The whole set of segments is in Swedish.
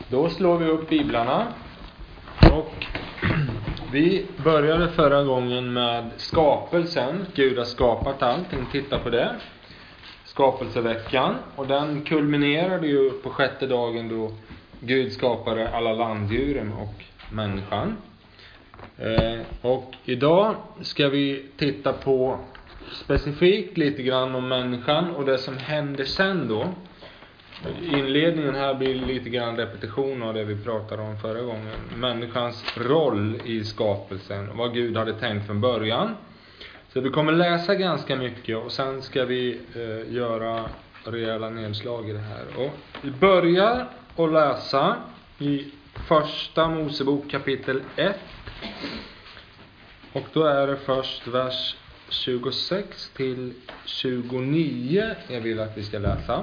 Då slår vi upp biblarna. Och vi började förra gången med skapelsen. Gud har skapat allting. Titta på det. Skapelseveckan. Och den kulminerade ju på 6:e dagen då Gud skapade alla landdjuren och människan. Och idag ska vi titta på specifikt lite grann om människan och det som händer sen då. Inledningen här blir lite grann repetition av det vi pratade om förra gången. Människans roll i skapelsen och vad Gud hade tänkt från början. Så vi kommer läsa ganska mycket och sen ska vi göra rejäla nedslag i det här. Och vi börjar att läsa i första Mosebok kapitel 1. Och då är det först vers 26 till 29 jag vill att vi ska läsa.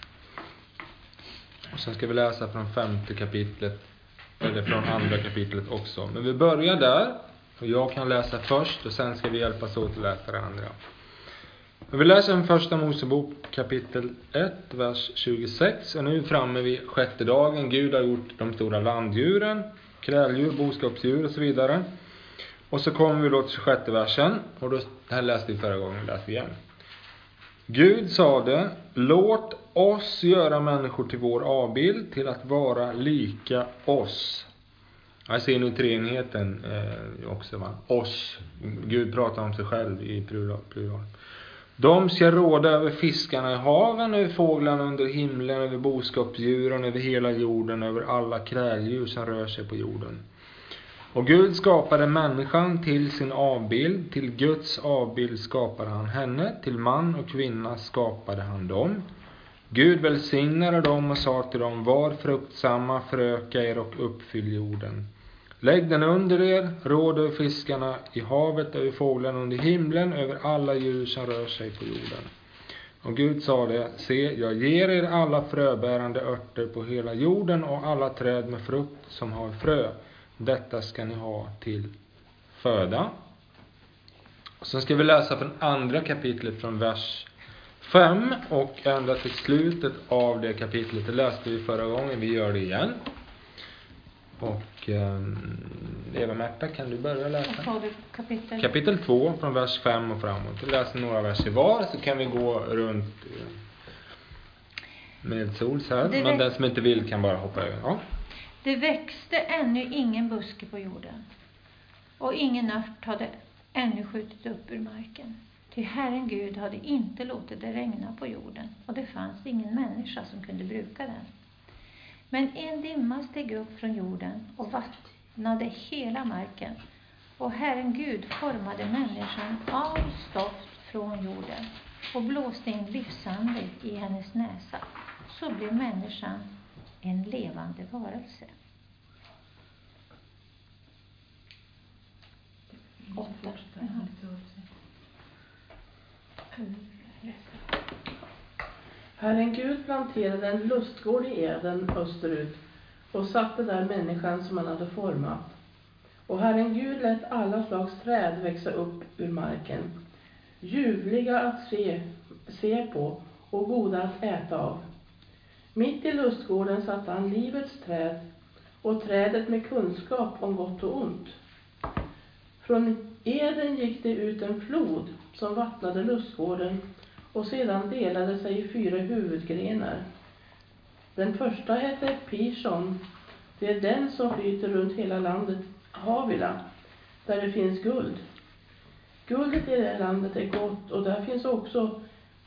Och sen ska vi läsa från 5:e kapitlet, eller från 2:a kapitlet också. Men vi börjar där, och jag kan läsa först och sen ska vi hjälpas åt att läsa det andra. Vi läser den första Mosebok kapitel 1, vers 26. Och nu är vi framme vid 6:e dagen. Gud har gjort de stora landdjuren, kräldjur, boskapsdjur och så vidare. Och så kommer vi då till 26:e versen. Och då, det här läste vi förra gången, läser igen. Gud sade, låt oss göra människor till vår avbild, till att vara lika oss. Jag ser nu treenigheten också, va? Oss. Gud pratar om sig själv i plural. De ska råda över fiskarna i haven, över fåglarna under himlen, över boskapsdjuren, över hela jorden, över alla kräldjur som rör sig på jorden. Och Gud skapade människan till sin avbild, till Guds avbild skapade han henne, till man och kvinna skapade han dem. Gud välsignade dem och sa till dem, var fruktsamma, föröka er och uppfyll jorden. Lägg den under er, råd över fiskarna i havet, över fåglarna under himlen, över alla djur som rör sig på jorden. Och Gud sa det, se, jag ger er alla fröbärande örter på hela jorden och alla träd med frukt som har frö. Detta ska ni ha till föda. Och sen ska vi läsa från 2:a kapitlet från vers 5 och ända till slutet av det kapitlet. Det läste vi förra gången, vi gör det igen. Och Eva-Märta, kan du börja läsa? Kapitel 2 från vers 5 och framåt. Vi läser några verser var, så kan vi gå runt med sols här. Men den som inte vill kan bara hoppa över. Ja. Det växte ännu ingen buske på jorden, och ingen ört hade ännu skjutit upp ur marken. Ty Herren Gud hade inte låtit det regna på jorden, och det fanns ingen människa som kunde bruka den. Men en dimma steg upp från jorden och vattnade hela marken, och Herren Gud formade människan av stoft från jorden och blåste in livsande i hennes näsa. Så blev människan en levande varelse. 8. Herren Gud planterade en lustgård i Eden österut och satte där människan som han hade format. Och Herren Gud lät alla slags träd växa upp ur marken, ljuvliga att se på och goda att äta av. Mitt i lustgården satte han livets träd och trädet med kunskap om gott och ont. Från Eden gick det ut en flod som vattnade lustgården och sedan delade sig i 4 huvudgrenar. Den första hette Pishon. Det är den som flyter runt hela landet Havila, där det finns guld. Guldet i det landet är gott, och där finns också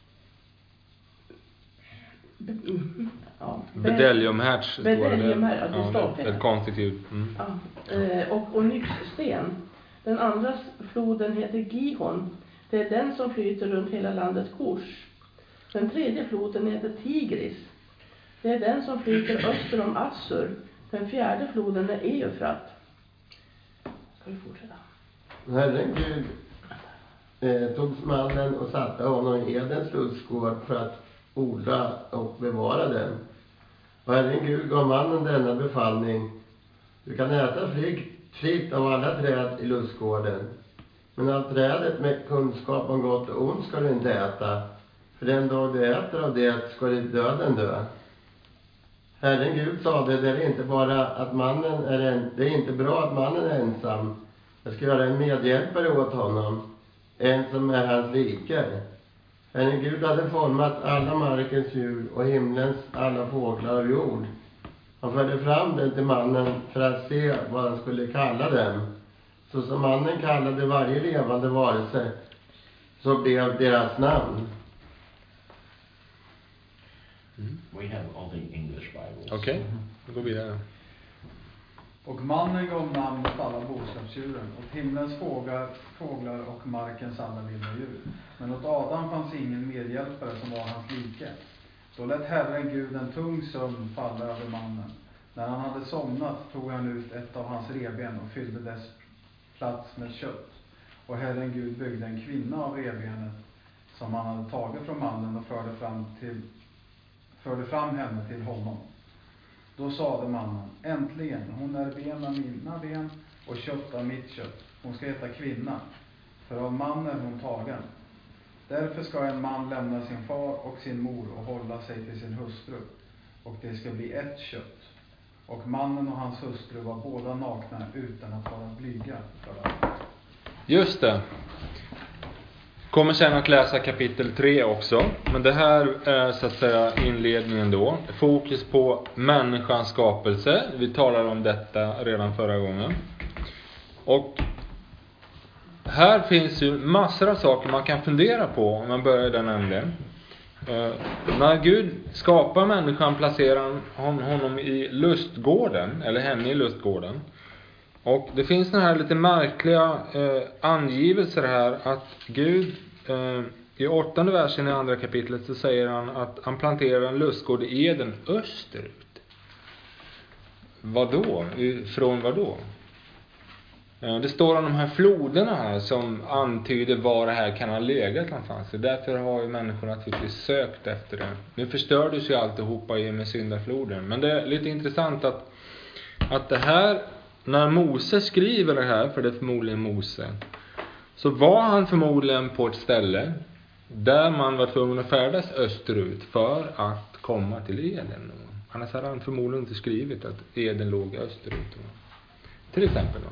Bedeliumhertz står det. Ett konstigt ljud. Och onyxsten. Den andra floden heter Gihon. Det är den som flyter runt hela landet Kush. Den tredje floden heter Tigris. Det är den som flyter öster om Assur. Den fjärde floden är Eufrat. Ska vi fortsätta? Herren Gud tog mannen och satte honom i Edens lustgård för att odla och bevara den. Och Herren Gud gav mannen denna befallning. Du kan äta fritt av alla träd i lustgården. Men av trädet med kunskap om gott och ont ska du inte äta. För den dag du äter av det ska du döden dö. Herren Gud sade, det är inte bara att mannen det är inte bra att mannen är ensam. Jag ska göra en medhjälpare åt honom, en som är hans like. Herren Gud hade format alla markens djur och himlens alla fåglar och jord. Han förde fram den till mannen för att se vad han skulle kalla dem. Så som mannen kallade varje levande varelse, så blev deras namn. We have all the English Bibles. Okej, då går vi vidare. Och mannen gav namn åt alla boskapsdjuren, åt himlens fåglar och markens alla vilda djur. Men åt Adam fanns ingen medhjälpare som var hans like. Då lät Herren Gud en tung sömn falla över mannen. När han hade somnat tog han ut ett av hans revben och fyllde dess plats med kött. Och Herren Gud byggde en kvinna av revbenet som han hade tagit från mannen och förde fram henne till honom. Då sade mannen, äntligen, hon är ben av mina ben och kött av mitt kött. Hon ska heta kvinna, för av mannen hon tagen. Därför ska en man lämna sin far och sin mor och hålla sig till sin hustru. Och det ska bli ett kött. Och mannen och hans hustru var båda nakna utan att vara blyga för varandra. Just det. Kommer sen att läsa kapitel 3 också. Men det här är så att säga inledningen då. Fokus på människans skapelse. Vi talade om detta redan förra gången. Och här finns ju massor av saker man kan fundera på om man börjar i den änden. När Gud skapar människan placerar han honom i lustgården, eller henne i lustgården. Och det finns den här lite märkliga angivelser här att Gud i 8:e versen i andra kapitlet så säger han att han planterar en lustgård i Eden österut. Vadå? Från vadå? Det står om de här floderna här som antyder var det här kan ha legat någonstans. Så därför har ju människor naturligtvis sökt efter det. Nu förstördes ju alltihopa i med syndafloden. Men det är lite intressant att det här, när Mose skriver det här, för det är förmodligen Mose, så var han förmodligen på ett ställe där man var tvungen att färdas österut för att komma till Eden. Annars hade han förmodligen inte skrivit att Eden låg österut. Till exempel då.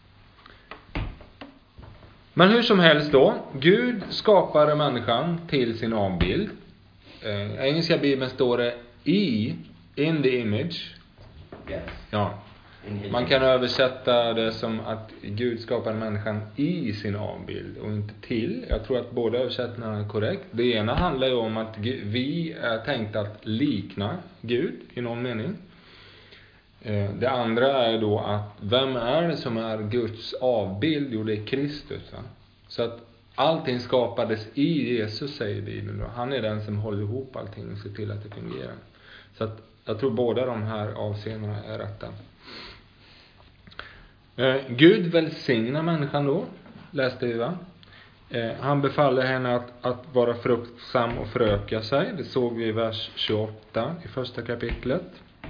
Men hur som helst då, Gud skapade människan till sin avbild. I engelska bibeln står det in the image. Yes. Ja. Man kan översätta det som att Gud skapade människan i sin avbild och inte till. Jag tror att båda översättningarna är korrekt. Det ena handlar ju om att vi är tänkta att likna Gud i någon mening. Det andra är då att vem är det som är Guds avbild? Jo, det är Kristus. Va? Så att allting skapades i Jesus, säger Bibeln. Han är den som håller ihop allting och ser till att det fungerar. Så att jag tror båda de här avseendena är rätta. Gud välsignar människan då, läste vi va? Han befaller henne att vara fruktsam och föröka sig. Det såg vi i vers 28 i första kapitlet.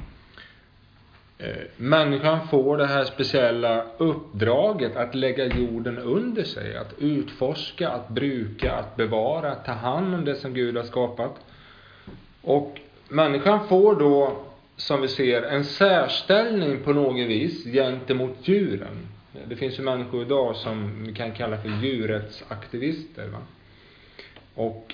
Människan får det här speciella uppdraget att lägga jorden under sig. Att utforska, att bruka, att bevara, ta hand om det som Gud har skapat. Och människan får då, som vi ser, en särställning på något vis gentemot djuren. Det finns ju människor idag som vi kan kalla för djurrättsaktivister. Va? Och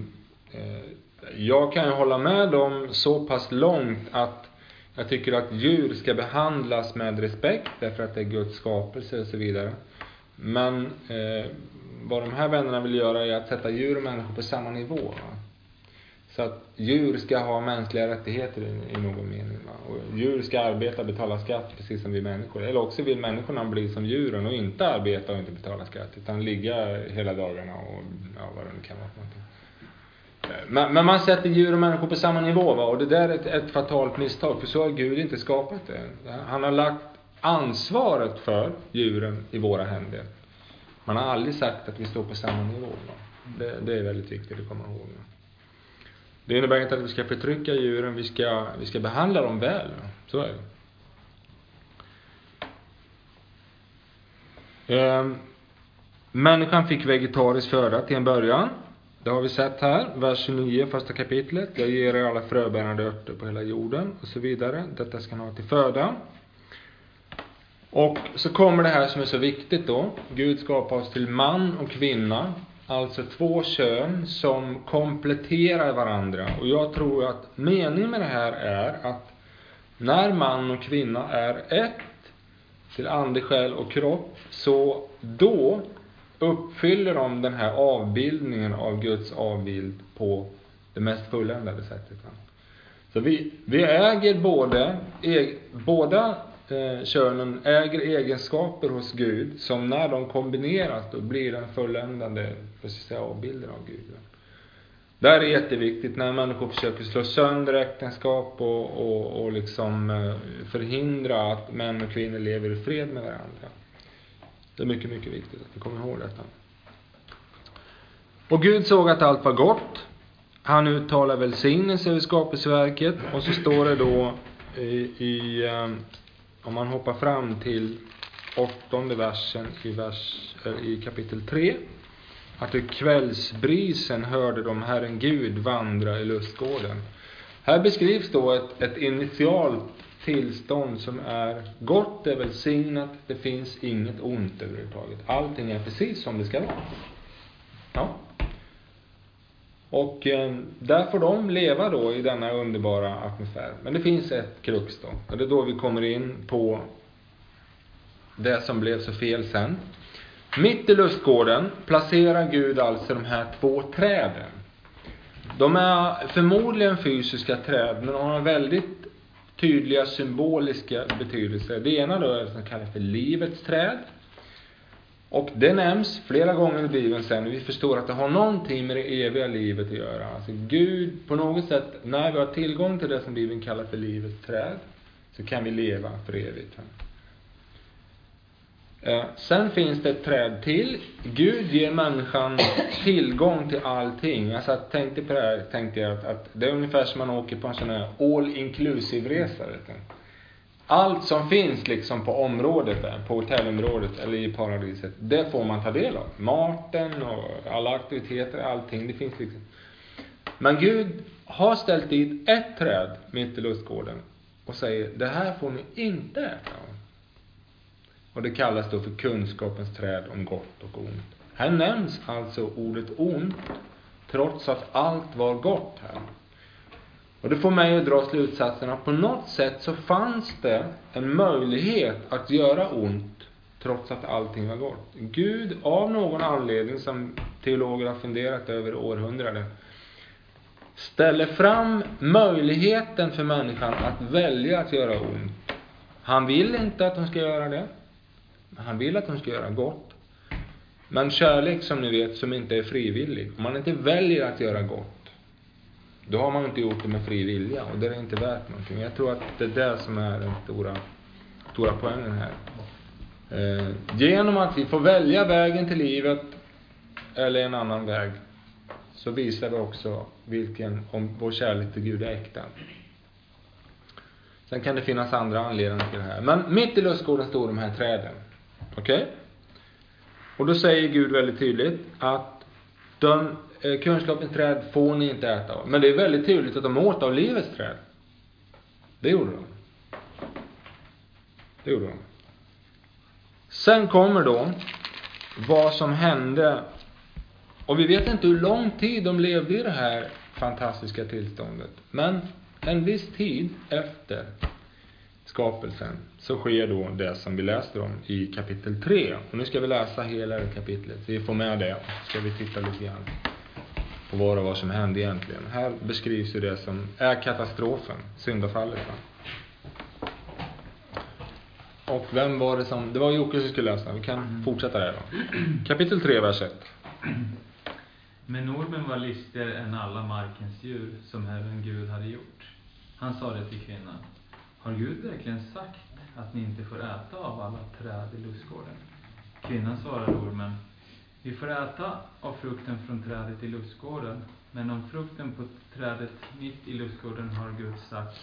jag kan ju hålla med dem så pass långt att jag tycker att djur ska behandlas med respekt därför att det är Guds skapelse och så vidare. Men vad de här vännerna vill göra är att sätta djur och människor på samma nivå. Va? Så att djur ska ha mänskliga rättigheter i någon mening. Va? Och djur ska arbeta och betala skatt precis som vi människor. Eller också vill människorna bli som djuren och inte arbeta och inte betala skatt. Utan ligga hela dagarna och ja, vad det nu kan vara. Men man sätter djur och människor på samma nivå. Va? Och det där är ett fatalt misstag. För så har Gud inte skapat det. Han har lagt ansvaret för djuren i våra händer. Man har aldrig sagt att vi står på samma nivå. Va? Det är väldigt viktigt att komma ihåg. Va? Det innebär inte att vi ska förtrycka djuren. Vi ska behandla dem väl. Va? Så är det. Människan fick vegetarisk föda till en början. Det har vi sett här, vers 29, första kapitlet. Jag ger er alla fröbärande örter på hela jorden och så vidare. Detta ska ni ha till föda. Och så kommer det här som är så viktigt då. Gud skapar oss till man och kvinna. Alltså två kön som kompletterar varandra. Och jag tror att meningen med det här är att när man och kvinna är ett till ande, själ och kropp, så då uppfyller de den här avbildningen av Guds avbild på det mest fulländade sättet. Så vi äger båda könen äger egenskaper hos Gud som när de kombineras då blir den fulländande avbilden av Gud. Det här är jätteviktigt när människor försöker slå sönder äktenskap och liksom förhindra att män och kvinnor lever i fred med varandra. Det är mycket, mycket viktigt att vi kommer ihåg detta. Och Gud såg att allt var gott. Han uttalar välsignelse över skapelseverket. Och så står det då om man hoppar fram till 8:e versen i kapitel 3. Att i kvällsbrisen hörde de Herren Gud vandra i lustgården. Här beskrivs då ett initialt tillstånd som är gott, det är välsignat, det finns inget ont överhuvudtaget. Allting är precis som det ska vara. Ja. Och där får de leva då i denna underbara atmosfär. Men det finns ett krux då. Och det är då vi kommer in på det som blev så fel sen. Mitt i lustgården placerar Gud alltså de här två träden. De är förmodligen fysiska träd, men de har väldigt tydliga symboliska betydelser. Det ena då är det som kallas för livets träd. Och det nämns flera gånger i Bibeln sen. Vi förstår att det har någonting med det eviga livet att göra. Alltså Gud på något sätt, när vi har tillgång till det som Bibeln kallar för livets träd, så kan vi leva för evigt. Sen finns det ett träd till. Gud ger människan tillgång till allting. Alltså tänkte på det här, tänkte jag att det är ungefär som man åker på en sån här all-inclusive resa. Allt som finns liksom på området där, på hotellområdet eller i paradiset, det får man ta del av. Maten och alla aktiviteter, allting, det finns liksom. Men Gud har ställt dit ett träd mitt i lustgården och säger, det här får ni inte äta. Och det kallas då för kunskapens träd om gott och ont. Här nämns alltså ordet ont, trots att allt var gott här. Och det får mig att dra slutsatsen att på något sätt så fanns det en möjlighet att göra ont, trots att allting var gott. Gud, av någon anledning som teologer har funderat över århundraden, ställer fram möjligheten för människan att välja att göra ont. Han vill inte att de ska göra det. Han vill att de ska göra gott. Men kärlek, som ni vet, som inte är frivillig. Om man inte väljer att göra gott, då har man inte gjort det med fri vilja. Och det är inte värt någonting. Jag tror att det är det som är den stora poängen här. Genom att vi får välja vägen till livet eller en annan väg, så visar vi också om vår kärlek till Gud är äkta. Sen kan det finnas andra anledningar till det här. Men mitt i lustgården står de här träden. Okej? Och då säger Gud väldigt tydligt att kunskapens träd får ni inte äta av. Men det är väldigt tydligt att de åt av livets träd. Det gjorde de. Sen kommer då vad som hände. Och vi vet inte hur lång tid de levde i det här fantastiska tillståndet. Men en viss tid efter skapelsen så sker då det som vi läste om i kapitel 3. Och nu ska vi läsa hela det kapitlet. Så vi får med det och så ska vi titta lite grann på vad som hände egentligen. Här beskrivs ju det som är katastrofen, syndafallet. Och vem var det som... Det var Jocke som skulle läsa. Vi kan fortsätta där då. Kapitel 3, vers 1. Men ormen var listigare än alla markens djur som Herren Gud hade gjort. Han sa det till kvinnan: har Gud verkligen sagt att ni inte får äta av alla träd i lustgården? Kvinnan svarade ormen: vi får äta av frukten från trädet i lustgården, men om frukten på trädet mitt i lustgården har Gud sagt,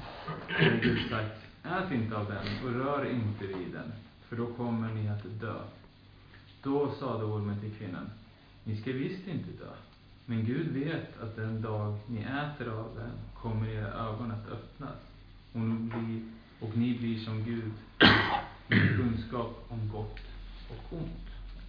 ät inte av den och rör inte vid den, för då kommer ni att dö. Då sade ormen till kvinnan: ni ska visst inte dö. Men Gud vet att den dag ni äter av den kommer era ögon att öppnas. Och ni blir som Gud med kunskap om gott och ont.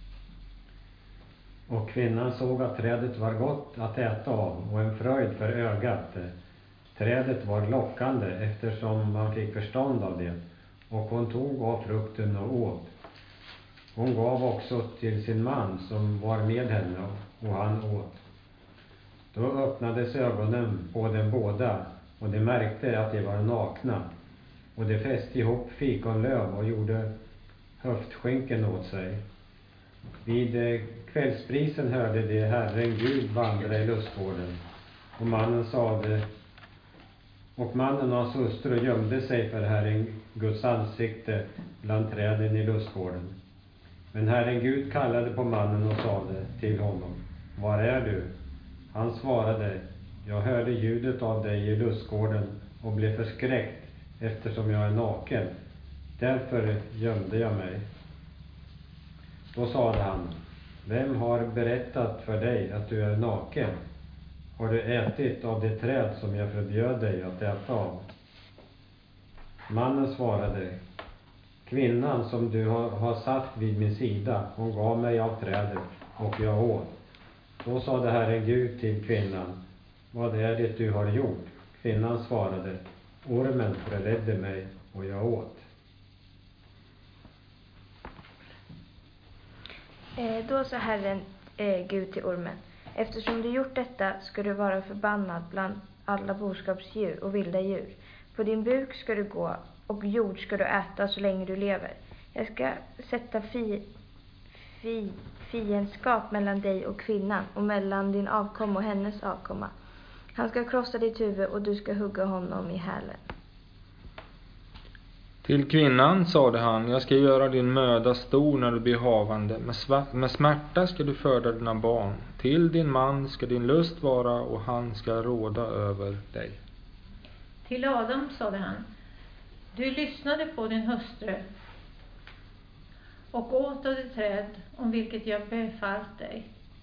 Och kvinnan såg att trädet var gott att äta av och en fröjd för ögat. Trädet var lockande eftersom man fick förstånd av det. Och hon tog av frukten och åt. Hon gav också till sin man som var med henne och han åt. Då öppnades ögonen på dem båda och de märkte att de var nakna. Och de fäste ihop fikonlöv och gjorde höftskänken åt sig. Vid kvällsprisen hörde de Herren Gud vandra i lustgården. Och mannen och hans hustru gömde sig för Herren Guds ansikte bland träden i lustgården. Men Herren Gud kallade på mannen och sade till honom: Var är du? Han svarade: Jag hörde ljudet av dig i lustgården och blev förskräckt eftersom jag är naken. Därför gömde jag mig. Då sade han: Vem har berättat för dig att du är naken? Har du ätit av det träd som jag förbjöd dig att äta av? Mannen svarade: Kvinnan som du har satt vid min sida, hon gav mig av trädet och jag åt. Då sade Herren Gud till kvinnan: Vad är det du har gjort? Kvinnan svarade: Ormen förledde mig och jag åt. Då sa Herren Gud till ormen: Eftersom du gjort detta ska du vara förbannad bland alla boskapsdjur och vilda djur. På din buk ska du gå och jord ska du äta så länge du lever. Jag ska sätta fiendskap mellan dig och kvinnan och mellan din avkomma och hennes avkomma. Han ska krossa ditt huvud och du ska hugga honom i hälen. Till kvinnan sade han: Jag ska göra din möda stor när du blir havande. Med smärta ska du föda dina barn. Till din man ska din lust vara och han ska råda över dig. Till Adam sade han: Du lyssnade på din hustru och åt av det träd om vilket jag befallt dig.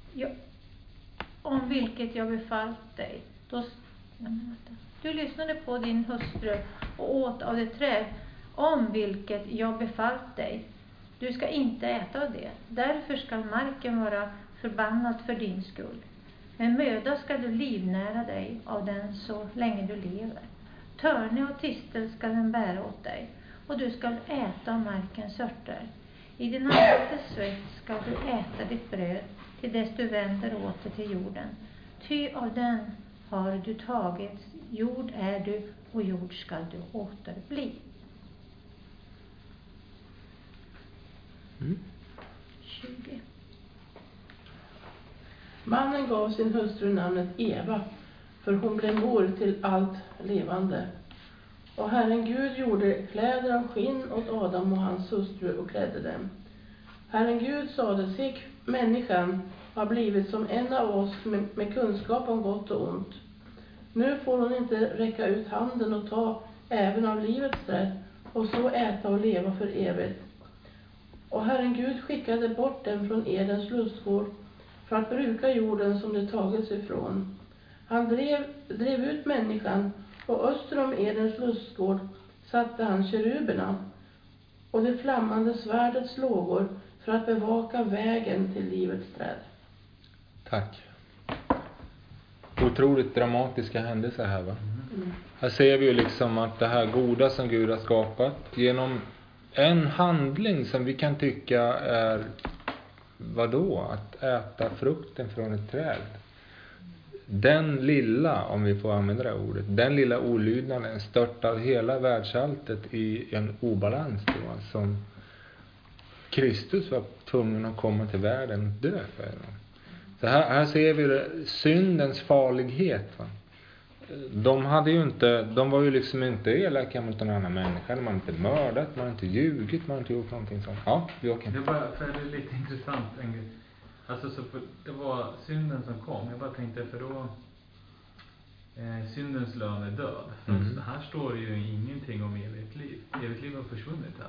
Du lyssnade på din hustru och åt av det träd om vilket jag befallt dig. Du ska inte äta av det. Därför ska marken vara förbannad för din skull. Med möda ska du livnära dig av den så länge du lever. Törne och tistel ska den bära åt dig, och du ska äta av markens örter. I din ansiktes svett ska du äta ditt bröd till dess du vänder åter till jorden. Ty av den har du tagit, jord är du och jord ska du återbli. 20. Mannen gav sin hustru namnet Eva, för hon blev mor till allt levande. Och Herren Gud gjorde kläder av skinn åt Adam och hans hustru och klädde dem. Herren Gud sade: Se, människan har blivit som en av oss med kunskap om gott och ont. Nu får hon inte räcka ut handen och ta även av livets träd och så äta och leva för evigt. Och Herren Gud skickade bort dem från Edens lustgård för att bruka jorden som de tagits ifrån. Han drev ut människan, och öster om Edens lustgård satte han keruberna och det flammande svärdets lågor för att bevaka vägen till livets träd. Tack. Otroligt dramatiska händelser här, va? Här ser vi ju liksom att det här goda som Gud har skapat genom en handling som vi kan tycka är vadå? Att äta frukten från ett träd. Den lilla, om vi får använda det ordet, den lilla olydnaden störtar hela världsalltet i en obalans då, som Kristus var tvungen att komma till världen och dö för. Så här ser vi det, syndens farlighet, va? De var ju liksom inte elaka mot en annan människa. Man har inte mördat, man har inte ljugit, man har inte gjort någonting sånt. Ja, Joakim. Det var för det är lite intressant en grej. Alltså så det var synden som kom. Jag bara tänkte för då syndens lön är död. Här står ju ingenting om evigt liv. Evigt liv har försvunnit här.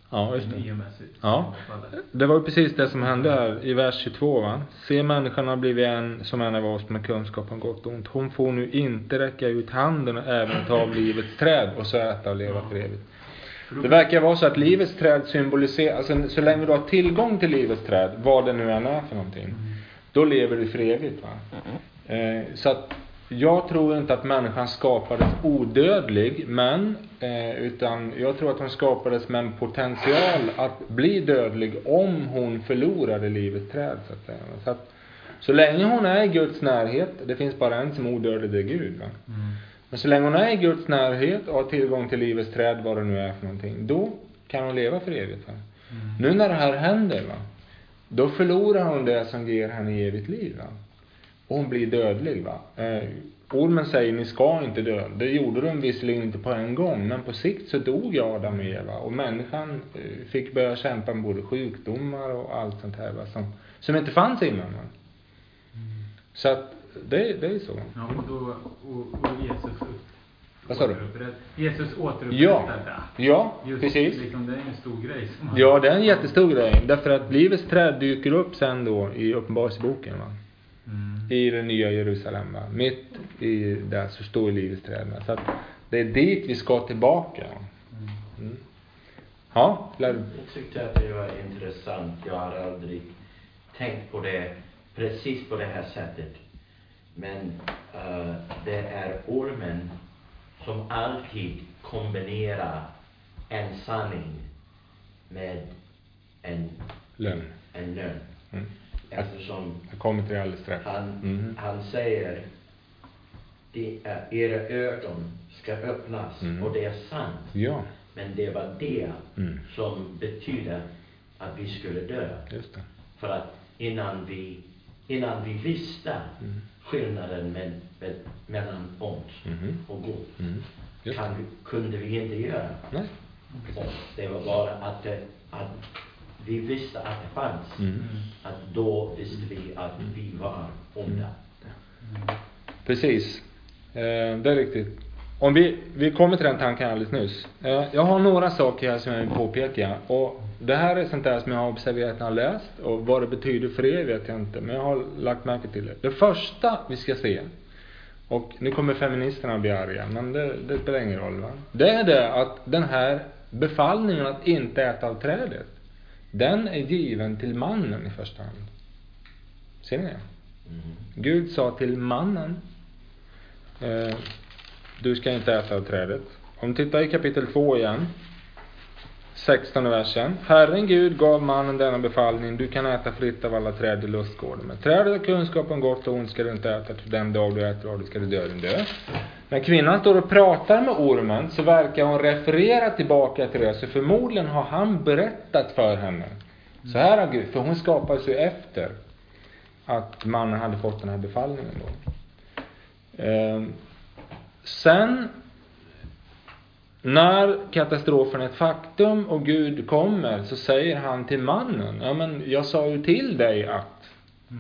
Ja, just det. Miljömässigt. Ja. Det var ju precis det som hände här i vers 22, va? Se, människan har blivit som en av oss med kunskap om gott och ont. Hon får nu inte räcka ut handen och även ta av livets träd och så äta och leva för evigt. Det verkar vara så att livets träd symboliserar, alltså så länge du har tillgång till livets träd, vad det nu än är för någonting, då lever du för evigt, va? Så att jag tror inte att människan skapades odödlig, men utan jag tror att hon skapades med en potential att bli dödlig om hon förlorade livets träd, så att säga. Så att så länge hon är i Guds närhet, det finns bara en som är odödlig, det är Gud, va? Men så länge hon är i Guds närhet och har tillgång till livets träd, vad det nu är för någonting, då kan hon leva för evigt, va? Nu när det här händer, va, då förlorar hon det som ger henne evigt liv, va? Och hon blir dödlig, va? Ormen säger, ni ska inte dö. Det gjorde de visserligen inte på en gång, men på sikt så dog Adam och Eva. Och människan fick börja kämpa med både sjukdomar och allt sånt här, va? Som inte fanns innan, va? Så att det är så. Ja, och då och Jesus vad sa du? Jesus återupprättade. Ja, just, precis. Liksom, det är en stor grej. Ja, det är en jättestor grej. Därför att livets träd dyker upp sen då i Uppenbarelseboken, va? I det nya Jerusalem, va? Mitt i där så står livets träd, va? Så att det är dit vi ska tillbaka. Ja, Jag tyckte att det var intressant. Jag har aldrig tänkt på det precis på det här sättet. Men det är ormen som alltid kombinerar en sanning med en lön. Eftersom jag kommer till det alldeles strax. Han säger era ögon ska öppnas och det är sant. Ja. Men det var det som betyder att vi skulle dö. Just det. För att innan vi visste skillnaden mellan ont och gott kunde vi inte göra. Nej. Och det var bara att vi visste att det fanns. Att då visste vi att vi var onda. Precis. Det är riktigt. Om vi kommer till den tanken alldeles nyss. Jag har några saker här som jag vill påpeka. Och det här är sånt där som jag har observerat när jag har läst. Och vad det betyder för er vet jag inte. Men jag har lagt märke till det. Det första vi ska se. Och nu kommer feministerna att bli arga. Men det spelar ingen roll, va? Det är det att den här befallningen att inte äta av trädet, den är given till mannen i första hand. Ser ni det? Gud sa till mannen, du ska inte äta av trädet. Om vi tittar i kapitel 2 igen, 16 versen. Herren Gud gav mannen denna befallning: du kan äta fritt av alla träd i lustgården, men trädet av kunskap om gott och ont ska du inte äta, till den dag du äter av det ska du dö. När kvinnan står och pratar med ormen så verkar hon referera tillbaka till det. Så förmodligen har han berättat för henne. Så här har Gud, för hon skapades ju efter att mannen hade fått den här befallningen då. Sen när katastrofen är ett faktum och Gud kommer, så säger han till mannen: ja, men jag sa ju till dig att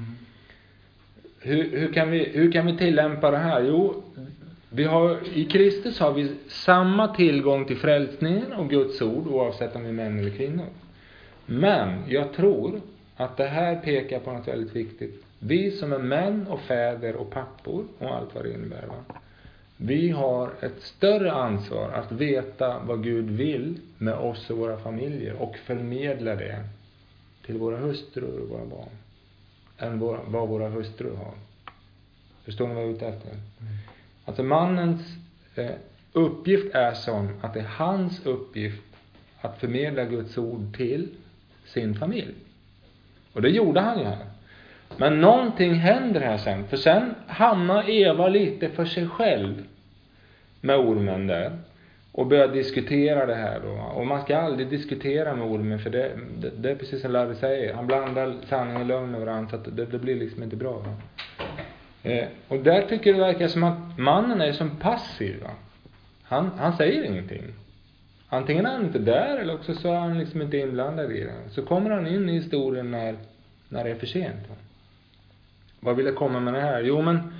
hur kan vi tillämpa det här? Jo, i Kristus har vi samma tillgång till frälsningen och Guds ord, oavsett om vi är män eller kvinnor. Men jag tror att det här pekar på något väldigt viktigt. Vi som är män och fäder och pappor och allt vad det innebär, va? Vi har ett större ansvar att veta vad Gud vill med oss och våra familjer och förmedla det till våra hustrur och våra barn än vad våra hustrur har. Förstår ni vad jag är ute efter? Alltså mannens uppgift är sån att det är hans uppgift att förmedla Guds ord till sin familj. Och det gjorde han ju här. Men någonting händer här sen. För sen hamnar Eva lite för sig själv med ormen där. Och börjar diskutera det här då. Och man ska aldrig diskutera med ormen. För det är precis som Larry säger. Han blandar sanning och lögn med varandra. Så att det blir liksom inte bra. Va? Och där tycker det verkar som att mannen är som passiv. Va? Han säger ingenting. Antingen är han inte där, eller också så är han liksom inte inblandad i det. Så kommer han in i historien när det är för sent. Va? Vad vill jag komma med det här? Jo, men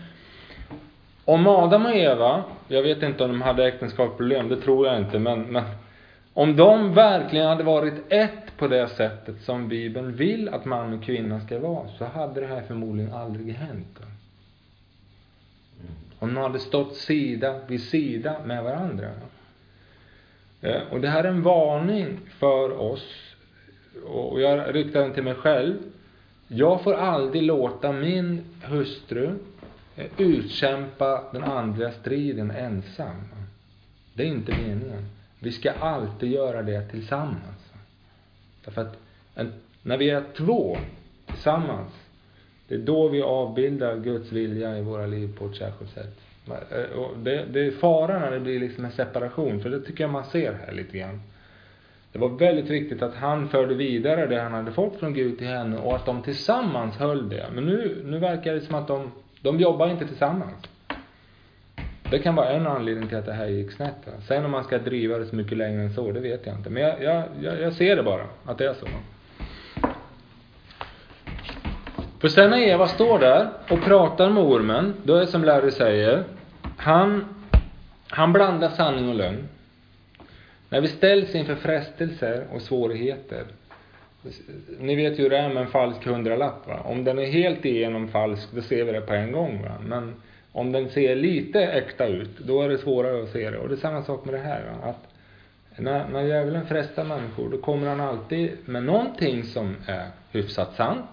om Adam och Eva, jag vet inte om de hade äktenskapsproblem, det tror jag inte, men Om de verkligen hade varit ett på det sättet som Bibeln vill att man och kvinna ska vara, så hade det här förmodligen aldrig hänt. Om de hade stått sida vid sida med varandra. Och det här är en varning för oss. Och jag riktar den till mig själv. Jag får aldrig låta min hustru utkämpa den andliga striden ensam. Det är inte meningen. Vi ska alltid göra det tillsammans. Därför att när vi är två tillsammans, det är då vi avbildar Guds vilja i våra liv på ett särskilt sätt. Och det är fara när det blir liksom en separation. För det tycker jag man ser här lite grann. Det var väldigt viktigt att han förde vidare det han hade fått från Gud till henne. Och att de tillsammans höll det. Men nu verkar det som att de jobbar inte tillsammans. Det kan vara en anledning till att det här gick snett. Sen om man ska driva det så mycket längre än så, det vet jag inte. Men jag ser det bara, att det är så. För sen när Eva står där och pratar med ormen, då är det som Larry säger, han blandar sanning och lögn. När vi ställs inför frestelser och svårigheter, ni vet ju hur det är med en falsk 100-lapp, va? Om den är helt igenom falsk, då ser vi det på en gång, va? Men om den ser lite äkta ut, då är det svårare att se det. Och det är samma sak med det här, va? Att när djävulen frestar människor, då kommer han alltid med någonting som är hyfsat sant.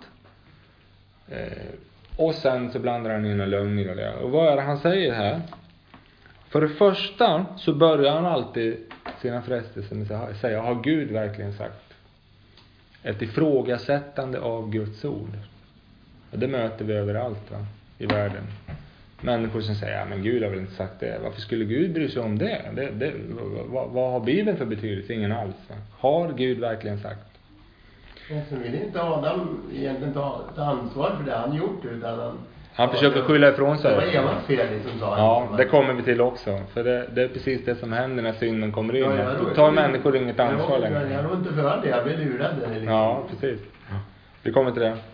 Och sen så blandar han in en lögn i det. Och vad är det han säger här? För det första så börjar han alltid sina frestelser med att säga: har Gud verkligen sagt? Ett ifrågasättande av Guds ord. Och det möter vi överallt, va? I världen. Människor som säger: ja, men Gud har väl inte sagt det. Varför skulle Gud bry sig om det? Vad har Bibeln för betydelse? Ingen alls, va? Har Gud verkligen sagt? Så vill inte Adam egentligen ta ansvar för det han gjort, utan han försöker skylla ifrån sig. Det var Evas fel liksom, sa han. Ja, det kommer vi till också. För det är precis det som händer när synden kommer in. Då tar människor inget ansvar längre. Jag har inte för det, jag blir lurad. Liksom. Ja, precis. Vi kommer till det.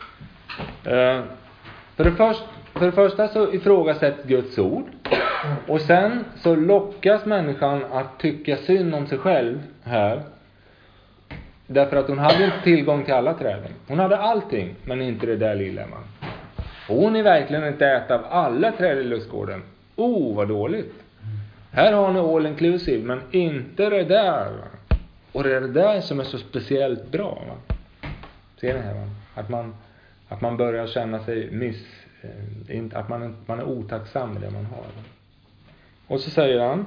För det första så ifrågasätts Guds ord. Och sen så lockas människan att tycka synd om sig själv här. Därför att hon hade inte tillgång till alla träden. Hon hade allting, men inte det där lilla, man. Hon är verkligen inte äta av alla träd i lustgården. Vad dåligt. Här har ni all inclusive, men inte det där, va? Och det är det där som är så speciellt bra, va? Ser ni här, va? Att man börjar känna sig att man är otacksam med det man har. Och så säger han,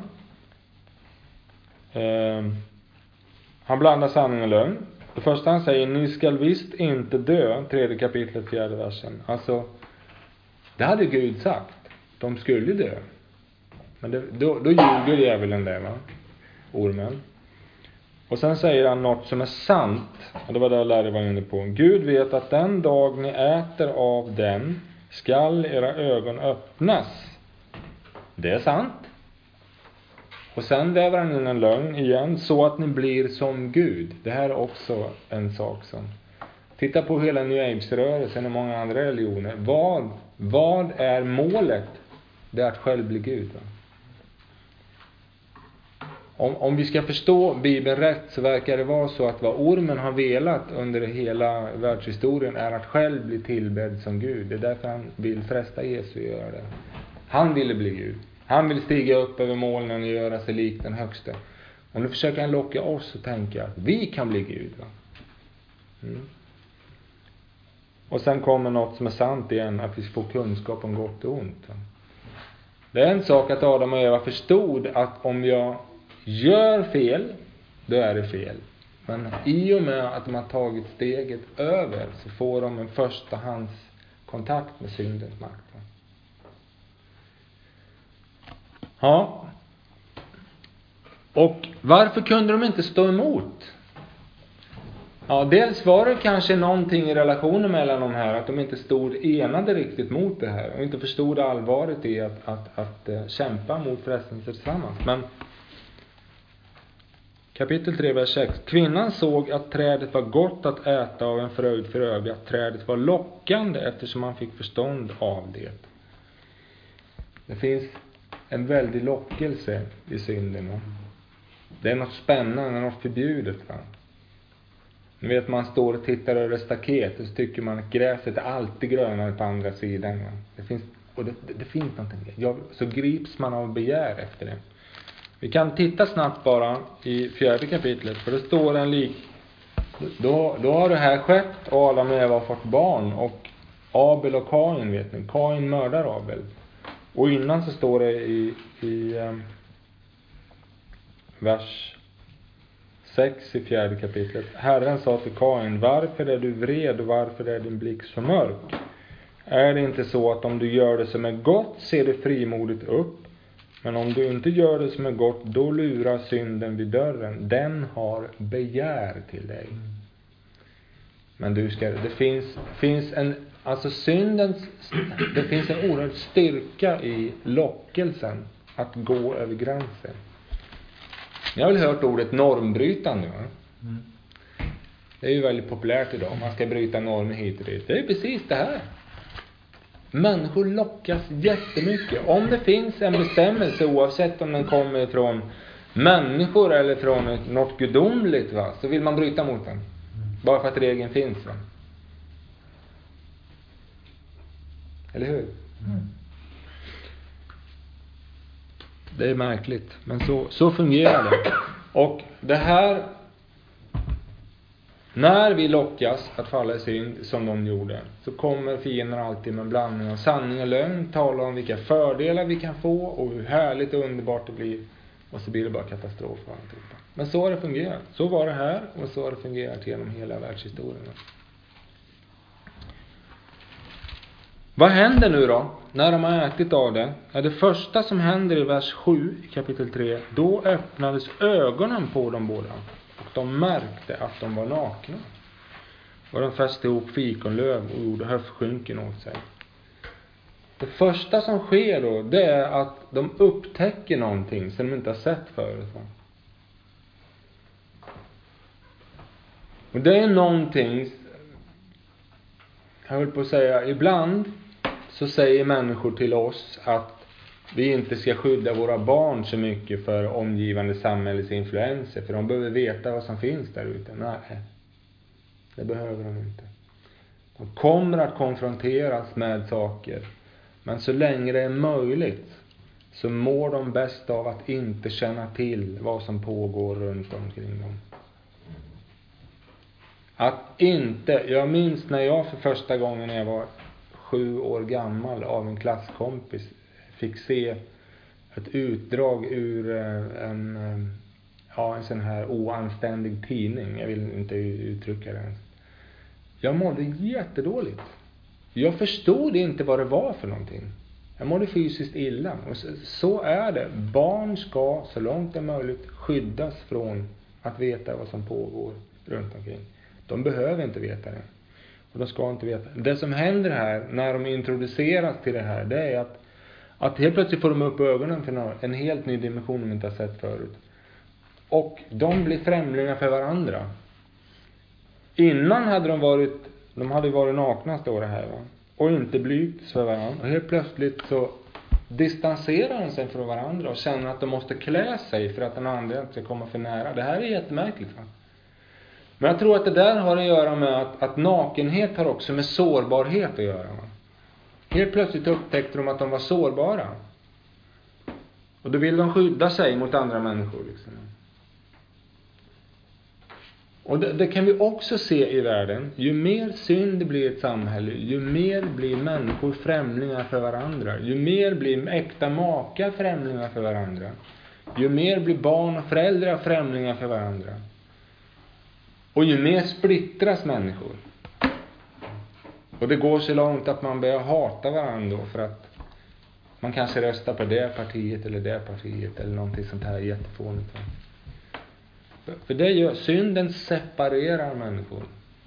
han blandar sanning och lögn. Det första han säger: ni ska visst inte dö. 3 kapitlet 4 versen. Alltså, det hade Gud sagt. De skulle dö. Men då ljuger djävulen det, va? Ormen. Och sen säger han något som är sant. Och det var det jag lärde var inne på. Gud vet att den dag ni äter av den skall era ögon öppnas. Det är sant. Och sen väver han in en lögn igen, så att ni blir som Gud. Det här är också en sak som... Titta på hela New Age-rörelsen och många andra religioner. Vad är målet? Det är att själv bli Gud, va? Om vi ska förstå Bibeln rätt, så verkar det vara så att vad ormen har velat under hela världshistorien är att själv bli tillbedd som Gud. Det är därför han vill fresta Jesus att göra det. Han ville bli Gud. Han vill stiga upp över molnen och göra sig lik den högste. Och nu försöker han locka oss att tänka att vi kan bli Gud, va? Och sen kommer något som är sant igen, att vi får kunskap om gott och ont, va? Det är en sak att Adam och Eva förstod att om jag gör fel, då är det fel. Men i och med att de har tagit steget över, så får de en förstahands kontakt med syndens makt, va? Ja. Och varför kunde de inte stå emot? Ja, dels var det kanske någonting i relationen mellan de här, att de inte stod enade riktigt mot det här. Och inte förstod allvaret i att kämpa mot frestelser tillsammans. Men kapitel 3, vers 6. Kvinnan såg att trädet var gott att äta av en fröjd för ögat. Trädet var lockande eftersom man fick förstånd av det. Det finns en väldig lockelse i synden. Det är något spännande, något förbjudet. Va? Ni vet, man står och tittar över staket och så tycker man att gräset är alltid grönare på andra sidan. Va? Det finns någonting. Så grips man av begär efter det. Vi kan titta snabbt bara i 4:e kapitlet. För det står då har det här skett. Adam och Eva har fått barn. Och Abel och Kain, vet ni. Kain mördar Abel. Och innan så står det i vers 6 i 4:e kapitlet. Herren sa till Kain: varför är du vred och varför är din blick så mörk? Är det inte så att om du gör det som är gott ser du frimodigt upp? Men om du inte gör det som är gott, då lurar synden vid dörren. Den har begär till dig. Men det finns en, alltså det finns en oerhörd styrka i lockelsen att gå över gränsen. Jag har väl hört ordet normbrytande, va? Det är ju väldigt populärt idag. Man ska bryta normer hit och dit. Det är precis det här. Människor lockas jättemycket. Om det finns en bestämmelse, oavsett om den kommer från människor eller från något gudomligt, va, så vill man bryta mot den. Bara för att regeln finns. Va? Eller hur? Det är märkligt. Men så fungerar det. Och det här, när vi lockas att falla i synd som de gjorde, så kommer fienden alltid med en blandning av sanning och lögn, tala om vilka fördelar vi kan få och hur härligt och underbart det blir. Och så blir det bara katastrof och alltihopa. Men så har det fungerat. Så var det här och så har det fungerat genom hela världshistorien. Vad händer nu då när de har ätit av det? Ja, det första som händer i vers 7 i kapitel 3. Då öppnades ögonen på de båda. Och de märkte att de var nakna. Och de fäste ihop fikonlöv och gjorde höftskynken åt sig. Det första som sker då, det är att de upptäcker någonting som de inte har sett förut. Och det är någonting, jag vill på att säga, ibland så säger människor till oss att vi inte ska skydda våra barn så mycket för omgivande samhällets influenser, för de behöver veta vad som finns där ute. Nej, det behöver de inte. De kommer att konfronteras med saker, men så länge det är möjligt så mår de bäst av att inte känna till vad som pågår runt omkring dem. Att inte, jag minns när jag för första gången när jag var 7 år gammal av en klasskompis fick se ett utdrag ur en sån här oanständig tidning. Jag vill inte uttrycka det ens. Jag mådde jättedåligt. Jag förstod inte vad det var för någonting. Jag mådde fysiskt illa. Och så är det. Barn ska så långt det är möjligt skyddas från att veta vad som pågår runt omkring. De behöver inte veta det. Och de ska inte veta. Det som händer här när de introduceras till det här, det är att helt plötsligt får de upp ögonen för en helt ny dimension de inte har sett förut. Och de blir främlingar för varandra. Innan hade de hade varit nakna, står det här, va? Och inte blygs för varandra. Och helt plötsligt så distanserar de sig från varandra och känner att de måste klä sig för att den andra inte ska komma för nära. Det här är jättemärkligt, va? Men jag tror att det där har att göra med att nakenhet har också med sårbarhet att göra. Va? Helt plötsligt upptäckte de att de var sårbara. Och då vill de skydda sig mot andra människor. Liksom. Och det kan vi också se i världen. Ju mer synd det blir i ett samhälle, ju mer blir människor främlingar för varandra. Ju mer blir äkta makar främlingar för varandra. Ju mer blir barn och föräldrar främlingar för varandra. Och ju mer splittras människor. Och det går så långt att man börjar hata varandra för att man kanske röstar på det partiet eller någonting sånt här jättefånigt. För det gör synden, separerar människor.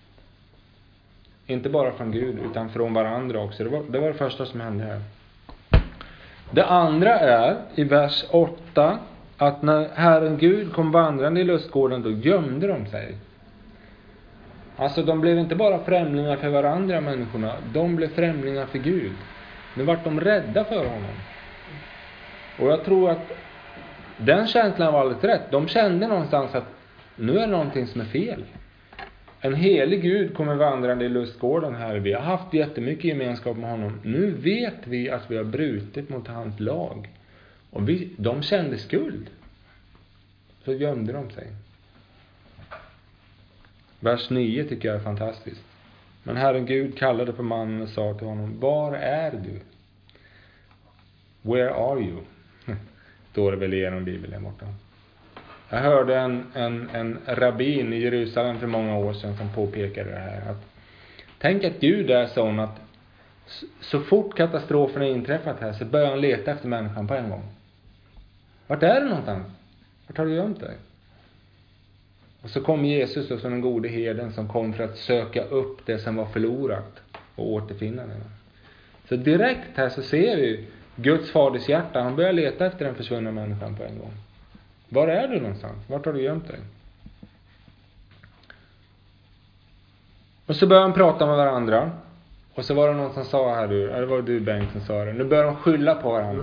Inte bara från Gud utan från varandra också. Det var det första som hände här. Det andra är i vers 8 att när Herren Gud kom vandrande i lustgården, då gömde de sig. Alltså de blev inte bara främlingar för varandra, människorna. De blev främlingar för Gud. Nu vart de rädda för honom. Och jag tror att den känslan var alldeles rätt. De kände någonstans att nu är det någonting som är fel. En helig Gud kommer vandrande i lustgården här. Vi har haft jättemycket gemenskap med honom. Nu vet vi att vi har brutit mot hans lag. Och de kände skuld. Så gömde de sig. Vers 9 tycker jag är fantastiskt. Men Herren Gud kallade på mannen och sa till honom: var är du? Where are you? Står det väl i en bibel där borta. Jag hörde en rabbin i Jerusalem för många år sedan som påpekade det här. Att, tänk att Gud är sån att så fort katastrofen är inträffat här så börjar han leta efter människan på en gång. Vart är du någonstans? Vart har du gömt dig? Och så kom Jesus då som den gode herden som kom för att söka upp det som var förlorat och återfinna det. Så direkt här så ser vi Guds faders hjärta. Han börjar leta efter den försvunna människan på en gång. Var är du någonstans? Vart har du gömt dig? Och så börjar de prata med varandra. Och så var det någon som sa här, det var du Bengt som sa det. Nu börjar de skylla på varandra.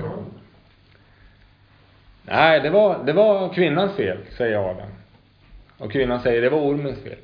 Nej, det var kvinnans fel, säger Adam. Och kvinnan säger det var ormens fel.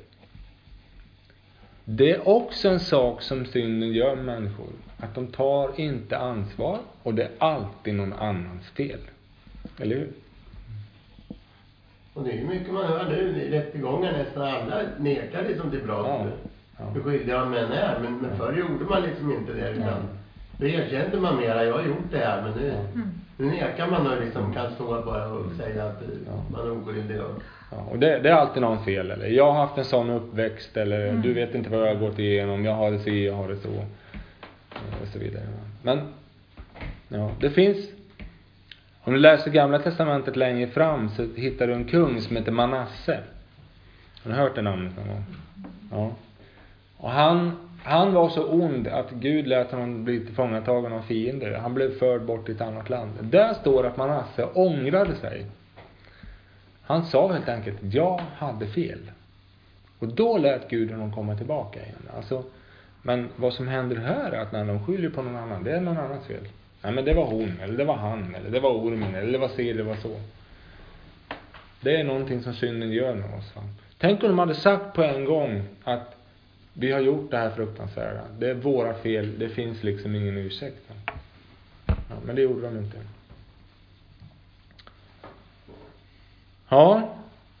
Det är också en sak som synden gör med människor. Att de tar inte ansvar och det är alltid någon annans fel. Eller hur? Och det är ju mycket man hör nu i rättegångar, nästan alla nekar liksom till brott. Hur skyldiga män är, men förr gjorde man liksom inte det utan då erkände man mera, jag har gjort det här, men nu nekar man och liksom kan stå bara och säga att man är oskyldig. Ja, och det är alltid någon fel, eller jag har haft en sån uppväxt, eller du vet inte vad jag har gått igenom, jag har det så, jag har det så, och så vidare. Men ja, det finns, om du läser Gamla testamentet längre fram så hittar du en kung som heter Manasse. Har du hört det namnet någon gång? Ja. Och han var så ond att Gud lät honom bli tillfångatagen av fiender. Han blev förd bort till ett annat land. Där står att Manasse ångrade sig. Han sa helt enkelt, jag hade fel. Och då lät Gud honom komma tillbaka igen. Alltså, men vad som händer här är att när de skyller på någon annan, det är någon annans fel. Nej, men det var hon, eller det var han, eller det var ormen, eller det var se, det var så. Det är någonting som synden gör med oss. Tänk om de hade sagt på en gång att vi har gjort det här fruktansvärda. Det är våra fel, det finns liksom ingen ursäkt. Ja, men det gjorde de inte. Ja.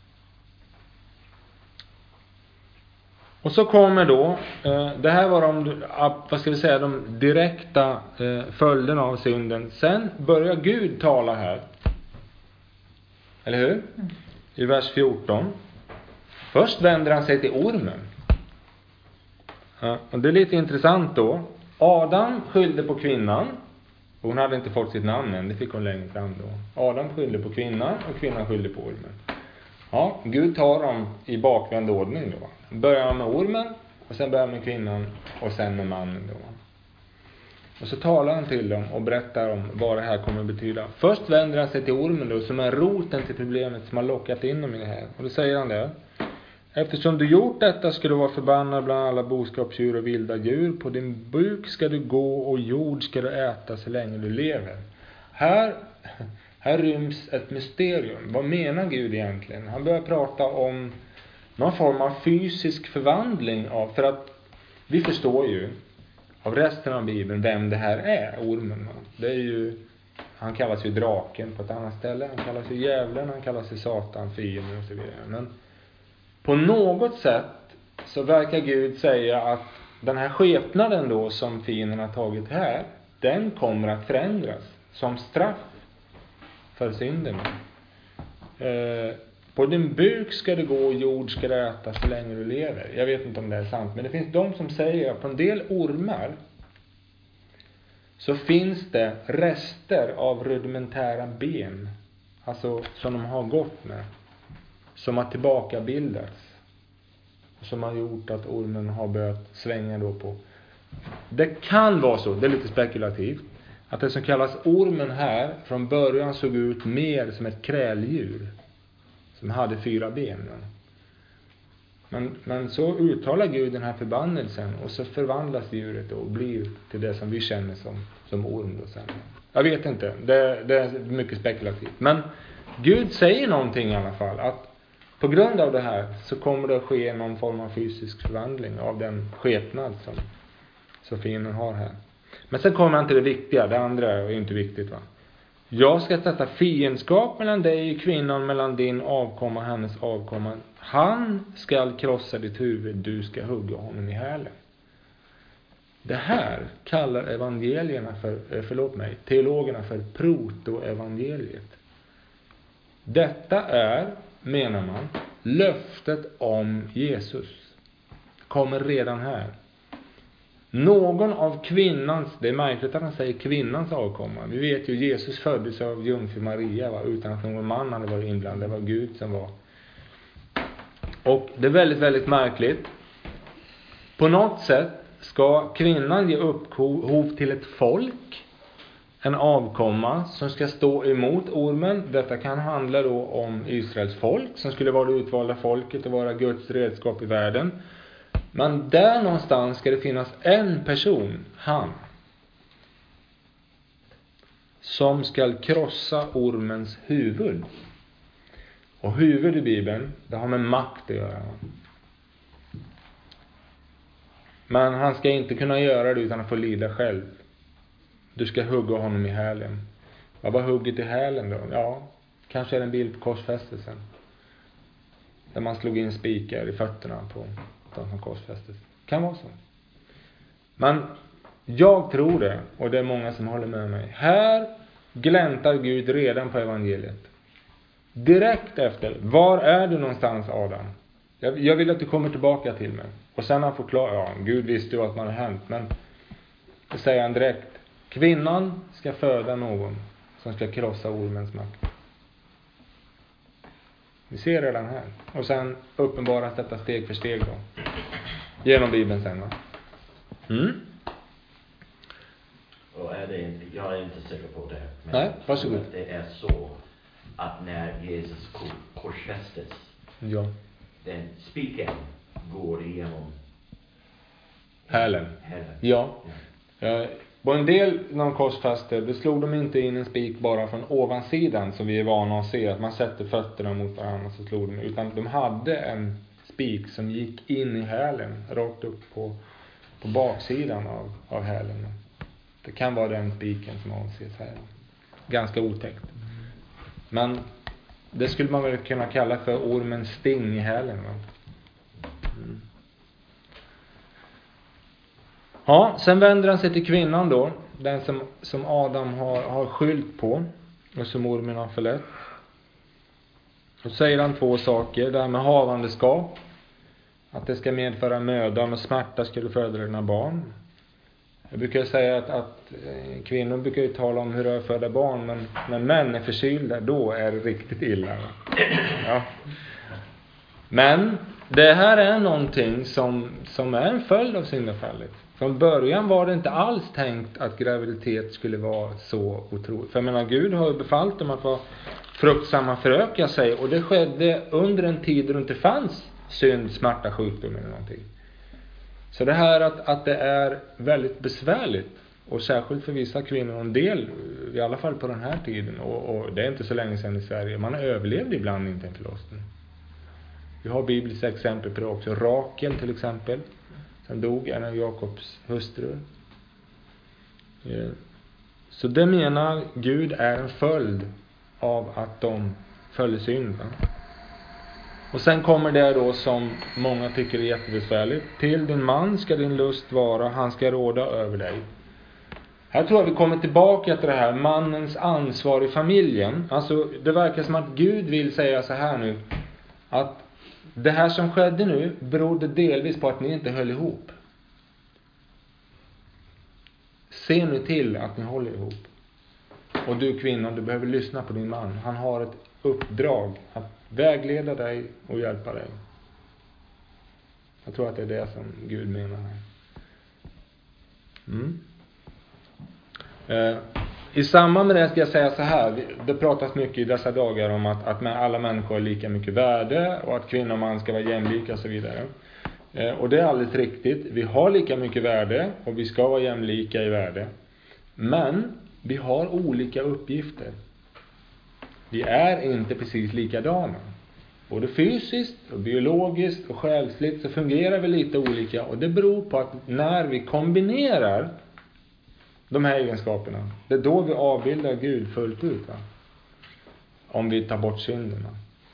Och så kommer då, det här var de direkta följderna av synden. Sen börjar Gud tala här. Eller hur? I vers 14. Först vänder han sig till ormen. Ja, och det är lite intressant då. Adam skyllde på kvinnan. Hon hade inte fått sitt namn än, det fick hon längre fram då. Adam skyllde på kvinnan och kvinnan skyllde på ormen. Ja, Gud tar dem i bakvänd ordning då. Börjar med ormen och sen börjar med kvinnan och sen med mannen då. Och så talar han till dem och berättar om vad det här kommer att betyda. Först vänder han sig till ormen då, som är roten till problemet som har lockat in dem i det här. Och då säger han det. Eftersom du gjort detta ska du vara förbannad bland alla boskapsdjur och vilda djur. På din buk ska du gå och jord ska du äta så länge du lever. Här ryms ett mysterium. Vad menar Gud egentligen? Han börjar prata om någon form av fysisk förvandling för att vi förstår ju av resten av Bibeln vem det här är, ormen. Det är ju, han kallas ju draken på ett annat ställe. Han kallas ju djävulen, han kallas ju Satan, fienden och så vidare. Men på något sätt så verkar Gud säga att den här skepnaden då som fienden har tagit här, den kommer att förändras som straff för synden. På din buk ska du gå och jord ska du äta så länge du lever. Jag vet inte om det är sant, men det finns de som säger att på en del ormar så finns det rester av rudimentära ben, alltså som de har gått med, som har tillbakabildats och som har gjort att ormen har börjat svänga då på. Det kan vara så, det är lite spekulativt, att det som kallas ormen här från början såg ut mer som ett kräldjur som hade 4 ben. Men så uttalar Gud den här förbannelsen och så förvandlas djuret då och blir till det som vi känner som orm då sen. Jag vet inte, det är mycket spekulativt. Men Gud säger någonting i alla fall. Att på grund av det här så kommer det att ske någon form av fysisk förvandling av den skepnad som fienden har här. Men sen kommer han till det viktiga. Det andra är inte viktigt, va? Jag ska sätta fiendskap mellan dig och kvinnan, mellan din avkomma och hennes avkomma. Han ska krossa ditt huvud, du ska hugga honom i hälen. Det här kallar teologerna för protoevangeliet. Detta är, menar man, löftet om Jesus. Kommer redan här. Någon av kvinnans, det är märkligt att han säger kvinnans avkomma. Vi vet ju Jesus föddes av jungfru Maria, va? Utan att någon man hade varit inblandad. Det var Gud som var. Och det är väldigt, väldigt märkligt. På något sätt ska kvinnan ge upphov till ett folk, en avkomma som ska stå emot ormen. Detta kan handla då om Israels folk som skulle vara det utvalda folket och vara Guds redskap i världen. Men där någonstans ska det finnas en person, han, som ska krossa ormens huvud. Och huvud i Bibeln, det har med makt att göra. Men han ska inte kunna göra det utan att få lida själv. Du ska hugga honom i hälen. Vad var hugget i hälen då? Ja, kanske är det en bild på korsfästelsen. Där man slog in spikar i fötterna på de som korsfästes. Kan vara så. Men jag tror det, och det är många som håller med mig. Här gläntar Gud redan på evangeliet. Direkt efter, var är du någonstans, Adam? Jag vill att du kommer tillbaka till mig. Och sen han förklarar, ja, Gud visste ju att man har hänt, men då säger han direkt, kvinnan ska föda någon som ska krossa ormens makt. Vi ser redan här. Och sen uppenbaras detta steg för steg då. Genom Bibeln sen, va? Och jag är inte säker på det. Men nej, varsågod. det är så att när Jesus korsfästes, ja, den spiken går igenom hälen. Ja. På en del när de korsfäste, det slog de inte in en spik bara från ovansidan som vi är vana att se, att man sätter fötterna mot varandra och så slog de, utan de hade en spik som gick in i hälen, rakt upp på baksidan av hälen. Det kan vara den spiken som avses här. Ganska otäckt. Men det skulle man väl kunna kalla för ormens sting i hälen, va? Ja, sen vänder han sig till kvinnan då. Den som Adam har skylt på. Och som ormen har förlett. Och säger han två saker. Det här med havandeskap. Att det ska medföra mödan och smärta skulle föda dina barn. Jag brukar säga att kvinnor brukar ju tala om hur det är att föda barn. Men när män är förkylda, då är det riktigt illa. Ja. Men det här är någonting som är en följd av syndafallet. Från början var det inte alls tänkt att graviditet skulle vara så otroligt. För jag menar, Gud har ju befallt dem att vara fruktsamma, föröka sig. Och det skedde under en tid då det inte fanns synd, smärta, sjukdom eller någonting. Så det här att det är väldigt besvärligt. Och särskilt för vissa kvinnor, en del, i alla fall på den här tiden. Och det är inte så länge sedan i Sverige. Man överlevde ibland inte en förlossning. Vi har bibliska exempel på det också. Rakel till exempel. Sen dog en av Jakobs hustrur. Så det menar Gud är en följd av att de föll synd. Och sen kommer det då som många tycker är jättebesvärligt. Till din man ska din lust vara, han ska råda över dig. Här tror jag vi kommer tillbaka till det här mannens ansvar i familjen. Alltså det verkar som att Gud vill säga så här nu. Att det här som skedde nu berodde delvis på att ni inte höll ihop. Se nu till att ni håller ihop. Och du kvinna, du behöver lyssna på din man. Han har ett uppdrag att vägleda dig och hjälpa dig. Jag tror att det är det som Gud menar här. I samband med det ska jag säga så här. Det pratas mycket i dessa dagar om att med alla människor är lika mycket värde. Och att kvinnor och man ska vara jämlika och så vidare. Och det är alldeles riktigt. Vi har lika mycket värde och vi ska vara jämlika i värde. Men vi har olika uppgifter. Vi är inte precis likadana. Både fysiskt och biologiskt och själsligt så fungerar vi lite olika. Och det beror på att när vi kombinerar de här egenskaperna, det är då vi avbildar Gud fullt ut. Va? Om vi tar bort synderna.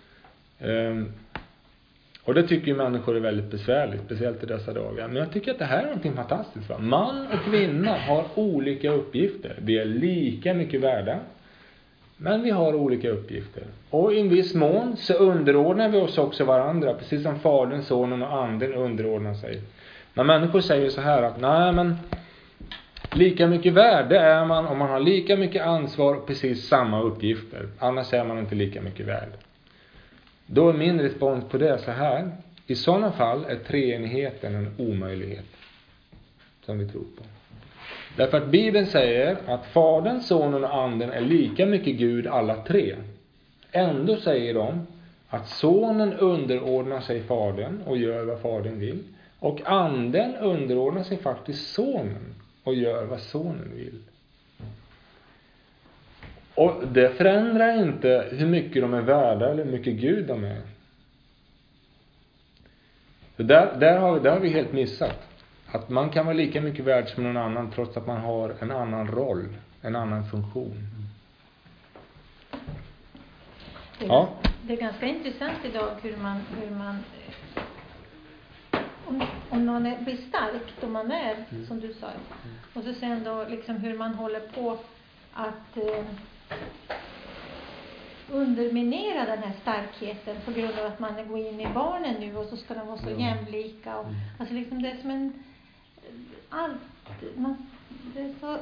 Och det tycker ju människor är väldigt besvärligt, speciellt i dessa dagar. Men jag tycker att det här är någonting fantastiskt. Va? Man och kvinna har olika uppgifter. Vi är lika mycket värda. Men vi har olika uppgifter. Och i en viss mån så underordnar vi oss också varandra. Precis som Fadern, Sonen och Anden underordnar sig. När människor säger så här att nej men lika mycket värde är man om man har lika mycket ansvar och precis samma uppgifter. Annars är man inte lika mycket värd. Då är min respons på det så här. I sådana fall är treenigheten en omöjlighet. Som vi tror på. Därför att Bibeln säger att Fadern, Sonen och Anden är lika mycket Gud alla tre. Ändå säger de att Sonen underordnar sig Fadern och gör vad Fadern vill. Och Anden underordnar sig faktiskt Sonen och gör vad Sonen vill. Och det förändrar inte hur mycket de är värda eller hur mycket Gud de är. Så där har vi helt missat. Att man kan vara lika mycket värd som någon annan trots att man har en annan roll, en annan funktion. Det är ganska intressant idag hur man om någon blir stark då man är, som du sa. Och så sen då liksom hur man håller på att underminera den här starkheten på grund av att man går in i barnen nu och så ska de vara så jämlika. Och, alltså liksom det är som en det är så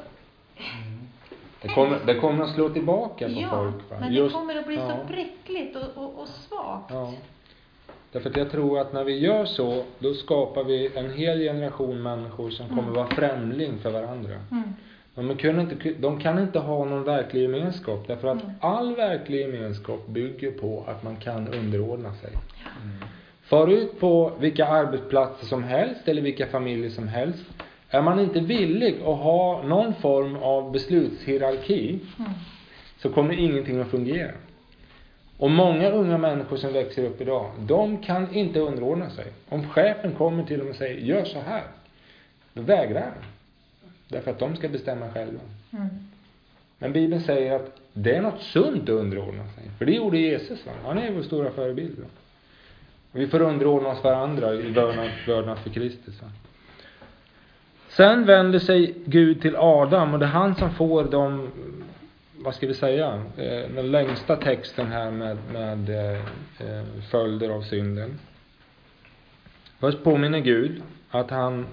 det kommer att slå tillbaka på folk. Va? Men det kommer att bli så bräckligt och svagt. Ja. Därför att jag tror att när vi gör så, då skapar vi en hel generation människor som kommer vara främling för varandra. De kan inte ha någon verklig gemenskap. Därför att all verklig gemenskap bygger på att man kan underordna sig. Förut på vilka arbetsplatser som helst eller vilka familjer som helst. Är man inte villig att ha någon form av beslutshierarki så kommer ingenting att fungera. Och många unga människor som växer upp idag, de kan inte underordna sig. Om chefen kommer till dem och säger, gör så här, då vägrar de. Därför att de ska bestämma själva. Men Bibeln säger att det är något sunt att underordna sig. För det gjorde Jesus. Va? Han är vår stora förebild. Va? Och vi får underordna oss varandra i vördnad för Kristus. Va? Sen vänder sig Gud till Adam. Och det är han som får de, vad ska vi säga, den längsta texten här med följder av synden. Först påminner Gud att han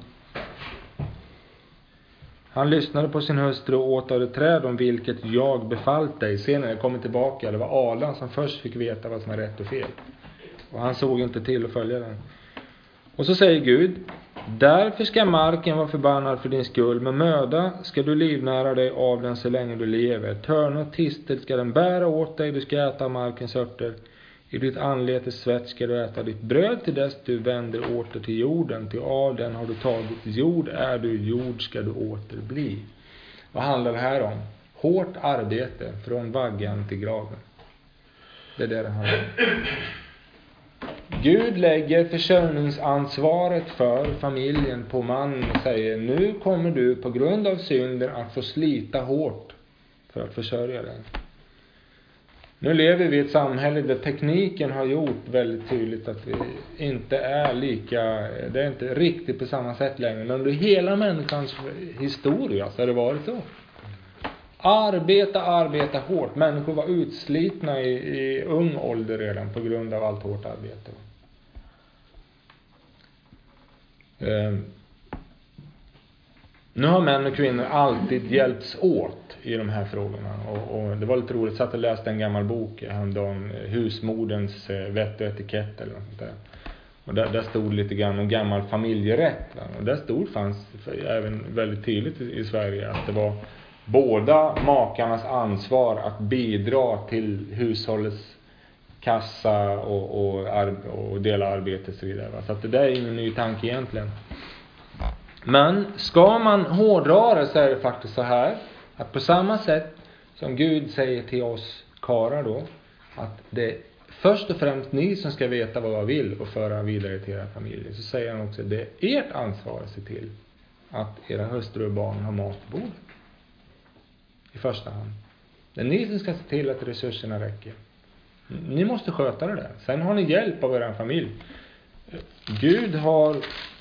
lyssnade på sin hustru och åt av det träd om vilket jag befallt dig. Senare kommer tillbaka. Det var Adam som först fick veta vad som är rätt och fel. Och han såg inte till att följa den. Och så säger Gud: därför ska marken vara förbannad för din skull. Med möda ska du livnära dig av den så länge du lever. Törn och tistel ska den bära åt dig. Du ska äta markens örter. I ditt anletes svett ska du äta ditt bröd till dess du vänder åter till jorden. Till av den har du tagit jord, är du jord ska du åter bli. Vad handlar det här om? Hårt arbete från vaggan till graven. Det är det handlar om. Gud lägger försörjningsansvaret för familjen på mannen och säger: nu kommer du på grund av synden att få slita hårt för att försörja dig. Nu lever vi i ett samhälle där tekniken har gjort väldigt tydligt att vi inte är lika, det är inte riktigt på samma sätt längre. Men under hela människans historia så har det varit så. Arbeta hårt. Människor var utslitna i ung ålder redan på grund av allt hårt arbete. Nu har män och kvinnor alltid hjälpts åt i de här frågorna. Och det var lite roligt, jag satt och läste en gammal bok häromdagen, Husmodens vett och etikett eller något där. Och där stod lite grann om gammal familjerätt. Och där fanns även väldigt tydligt i Sverige att det var båda makarnas ansvar att bidra till hushållets kassa och dela arbete och så vidare. Så att det där är ingen ny tanke egentligen. Men ska man hårdra det så är det faktiskt så här att på samma sätt som Gud säger till oss karlar då, att det är först och främst ni som ska veta vad jag vill och föra vidare till era familjer. Så säger han också, det är ert ansvar att se till att era hustrur och barn har mat på bordet. I första hand. Det är ni som ska se till att resurserna räcker. Ni måste sköta det där. Sen har ni hjälp av er familj. Gud har,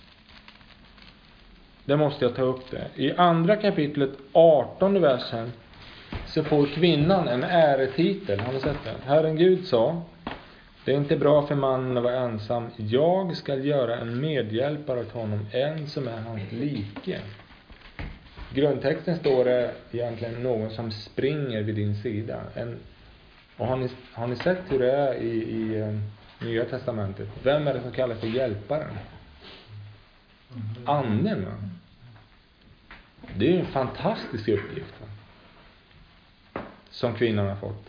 det måste jag ta upp det. I andra kapitlet 18 versen så får kvinnan en äretitel. Har ni sett det? Herren Gud sa, det är inte bra för mannen att vara ensam. Jag ska göra en medhjälpare åt honom, en som är hans like. Grundtexten står det egentligen någon som springer vid din sida. Och har ni sett hur det är i Nya testamentet? Vem är det som kallas för hjälparen? Anden. Va? Det är en fantastisk uppgift, va? Som kvinnan har fått.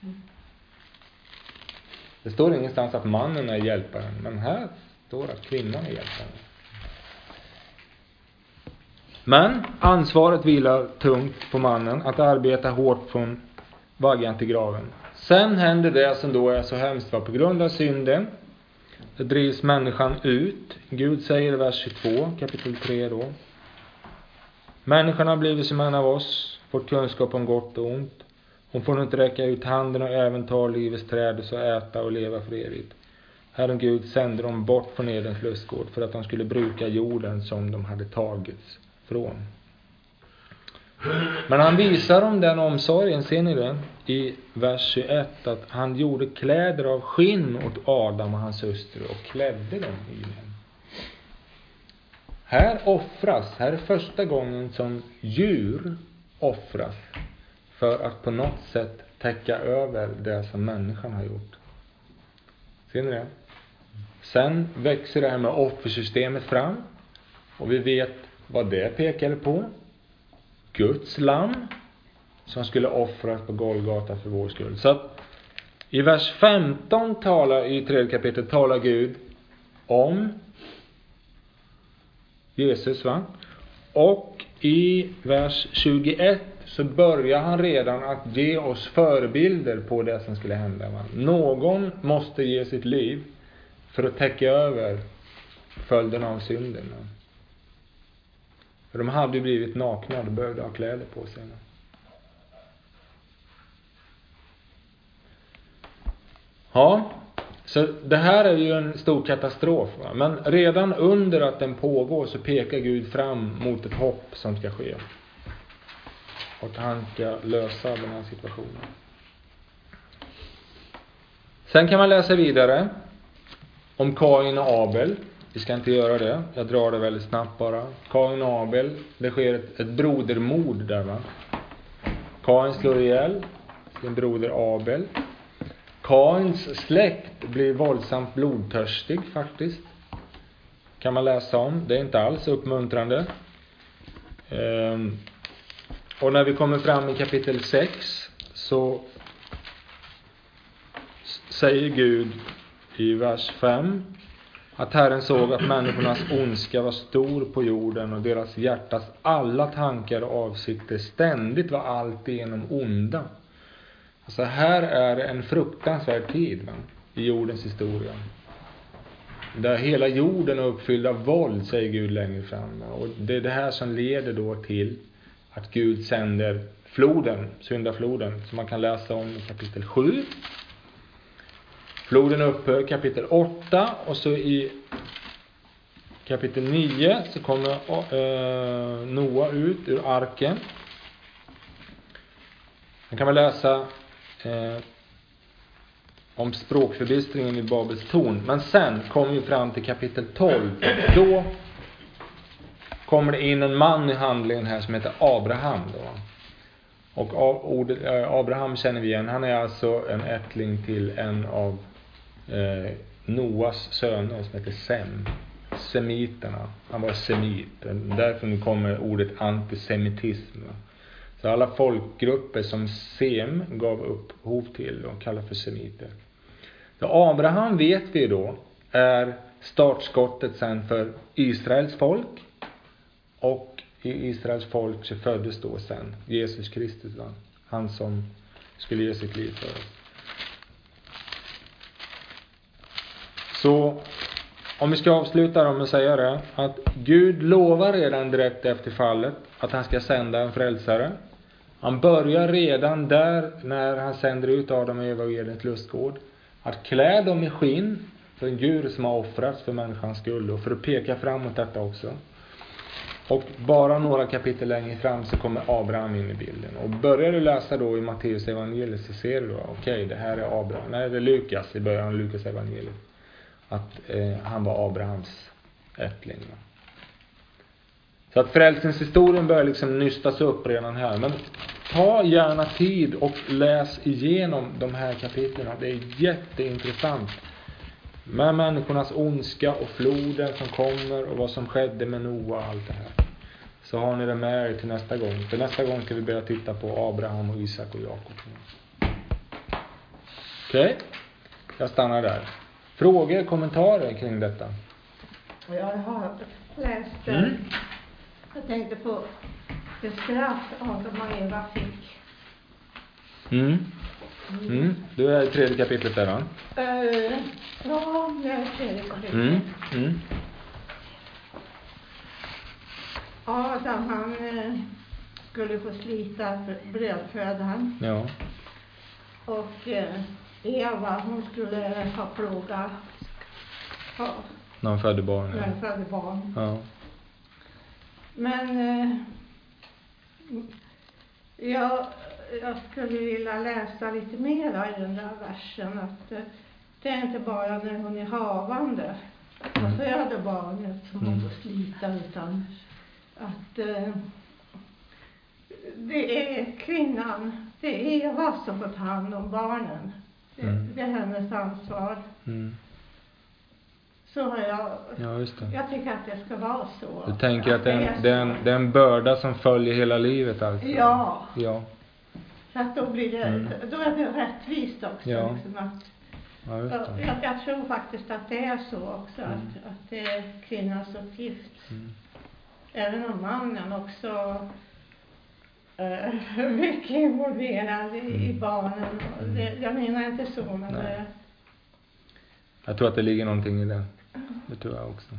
Det står ingenstans att mannen är hjälparen, men här står att kvinnan är hjälparen. Men ansvaret vilar tungt på mannen att arbeta hårt från vaggan till graven. Sen händer det som då är så hemskt, på grund av synden. Det drivs människan ut. Gud säger i vers 22, kapitel 3 då. Människan har blivit som en av oss, fått kunskap om gott och ont. Hon får inte räcka ut handen och även ta livets träd och så äta och leva för evigt. Herren Gud sände dem bort från Edens lustgård för att de skulle bruka jorden som de hade tagits från. Men han visar om den omsorgen, ser ni det? I vers 21 att han gjorde kläder av skinn åt Adam och hans hustru och klädde dem i dem. Här offras, här är första gången som djur offras för att på något sätt täcka över det som människan har gjort. Ser ni det? Sen växer det här med offersystemet fram. Och vi vet vad det pekade på. Guds lamm som skulle offras på Golgata för vår skull. Så att i vers 15 i 3 kapitlet talar Gud om Jesus, va? Och i vers 21 så börjar han redan att ge oss förebilder på det som skulle hända. Va? Någon måste ge sitt liv för att täcka över följderna av synden. Va? För de hade ju blivit nakna och behövde ha kläder på sig. Va? Ja, så det här är ju en stor katastrof. Va? Men redan under att den pågår så pekar Gud fram mot ett hopp som ska ske. Och han ska lösa den här situationen. Sen kan man läsa vidare om Kain och Abel. Vi ska inte göra det. Jag drar det väldigt snabbt bara. Kain och Abel. Det sker ett brodermord där, va? Kain slår ihjäl sin broder Abel. Kains släkt blir våldsamt blodtörstig faktiskt. Kan man läsa om. Det är inte alls uppmuntrande. Och när vi kommer fram i kapitel 6 så säger Gud i vers 5 att Herren såg att människornas ondska var stor på jorden och deras hjärtas alla tankar och avsikter ständigt var alltigenom onda. Alltså här är en fruktansvärd tid, va? I jordens historia. Där hela jorden är uppfylld av våld, säger Gud längre fram. Och det är det här som leder då till att Gud sänder floden, syndafloden, som man kan läsa om i kapitel 7. Floden upphör kapitel 8 och så i kapitel 9 så kommer Noa ut ur arken. Sen kan man läsa om språkförbistringen i Babels torn. Men sen kommer vi fram till kapitel 12. Då kommer det in en man i handlingen här som heter Abraham då. Och ordet Abraham känner vi igen. Han är alltså en ättling till en av Noas söner som heter Sem. Semiterna. Han var semit. Därför kommer ordet antisemitism. Så alla folkgrupper som Sem gav upphov till och kallar för semiter. Så Abraham vet vi då är startskottet sen för Israels folk. Och i Israels folk så föddes då sen Jesus Kristus. Va? Han som skulle ge sitt liv för oss. Så om vi ska avsluta med att säga det, att Gud lovar redan direkt efter fallet att han ska sända en frälsare. Han börjar redan där när han sänder ut Adam och Eva i Edens lustgård att klä dem i skinn för en djur som har offrats för människans skull, och för att peka framåt detta också. Och bara några kapitel längre fram så kommer Abraham in i bilden. Och börjar du läsa då i Matteus evangeliet så ser du då, okej, det här är Abraham. Nej, det är Lukas i början av Lukas evangeliet. Att han var Abrahams ättling. Så att frälsningshistorien börjar liksom nystas upp redan här. Men ta gärna tid och läs igenom de här kapitlerna. Det är jätteintressant. Med människornas ondska och floden som kommer och vad som skedde med Noa och allt det här. Så har ni det med er till nästa gång. För nästa gång ska vi börja titta på Abraham och Isak och Jakob. Okej? Jag stannar där. Frågor, kommentarer kring detta? Jag har läst jag tänkte på det straff Adam och Eva fick. Du är i 3:e kapitlet där, va? Ja, jag är i 3:e kapitlet. Adam, han skulle få slita brödfödan. Ja. Och Eva, hon skulle ha plåga. Ja. När han födde barn. När han födde barn. Ja. Men jag skulle vilja läsa lite mer i den där versen. Att det är inte bara när hon är havande och föder barnet som hon får slita, utan att det är kvinnan, det är Eva som får ta hand om barnen. Det är hennes ansvar. Så har Ja, just det. jag tycker att det ska vara så. Du tänker att det är en börda som följer hela livet alltså? Ja. Ja. Så att då blir det, då är det rättvist också. Ja. Liksom att, Ja, just det. jag tror faktiskt att det är så också. Att det är kvinnans uppgift. Även om mannen också mycket involverad i barnen. Jag menar inte så, men jag tror att det ligger någonting i det. Det tror jag också.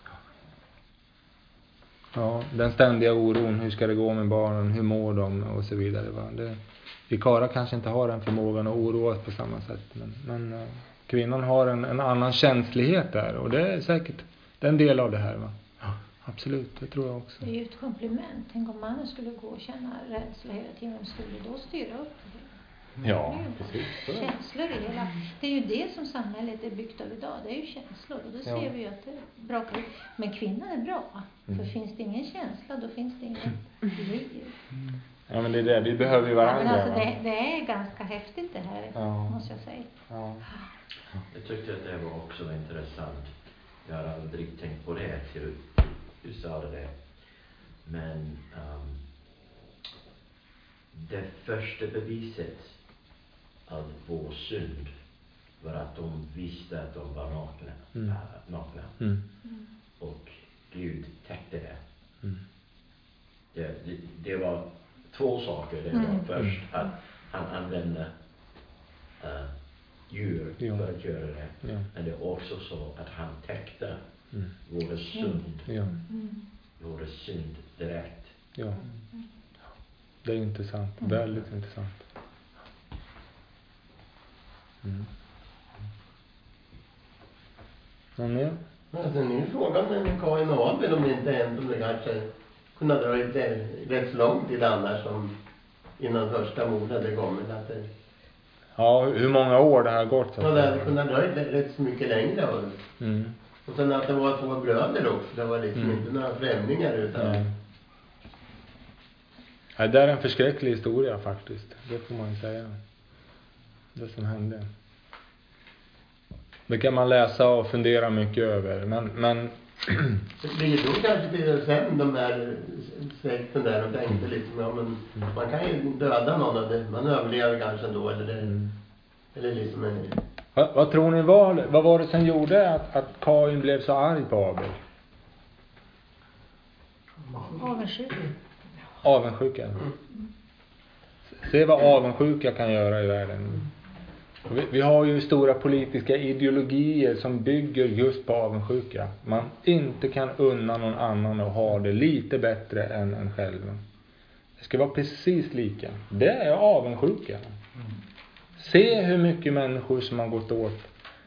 Ja, den ständiga oron. Hur ska det gå med barnen? Hur mår de? Och så vidare. Vi karlar kanske inte har den förmågan att oroa oss på samma sätt. Men kvinnan har en annan känslighet där. Och det är säkert en del av det här, va? Ja, absolut. Det tror jag också. Det är ju ett komplement. Tänk om mannen skulle gå och känna rädsla hela tiden. Skulle då styra upp det? Ja, precis. Känslor i hela. Det är ju det som samhället är byggt av idag. Det är ju känslor. Och då ser vi ju att det är bra. Men kvinnan är bra. För finns det ingen känsla, då finns det ingen liv. Ja, men det är det. Vi behöver ju varandra. Men alltså det är ganska häftigt det här, måste jag säga. Ja. Jag tyckte att det var också intressant. Jag har aldrig tänkt på det till du sa det. Men det första beviset av vår synd var att de visste att de var nakna. Och Gud täckte det. Det var två saker. Det var först att han använde djur för att göra det. Men det är också så att han täckte vår synd. Vår synd direkt. Ja. Det är intressant. Väldigt intressant. Någon mer? Alltså nu är frågan med Kain och Abel om det inte hänt, om det kanske kunde dra rätt långt till annars som innan första mordet hade kommit. Att det, ja, hur många år det har gått? Ja, det hade kunnat dra rätt mycket längre. Och sen att det var två bröder också. Det var liksom inte några främlingar utan... Ja, det är en förskräcklig historia faktiskt. Det får man säga. Det som hände. Det kan man läsa och fundera mycket över. Men det blir då kanske till sen de där släkten där och tänkte liksom, ja men man kan ju döda någon av det. Man överlever kanske ändå eller liksom vad tror ni vad var det som gjorde att Kain blev så arg på Abel? Avundsjuka. Avundsjuka. Se vad avundsjuka kan göra i världen. Vi har ju stora politiska ideologier som bygger just på avundsjuka. Man inte kan unna någon annan och ha det lite bättre än en själv. Det ska vara precis lika. Det är avundsjuka. Se hur mycket människor som har gått åt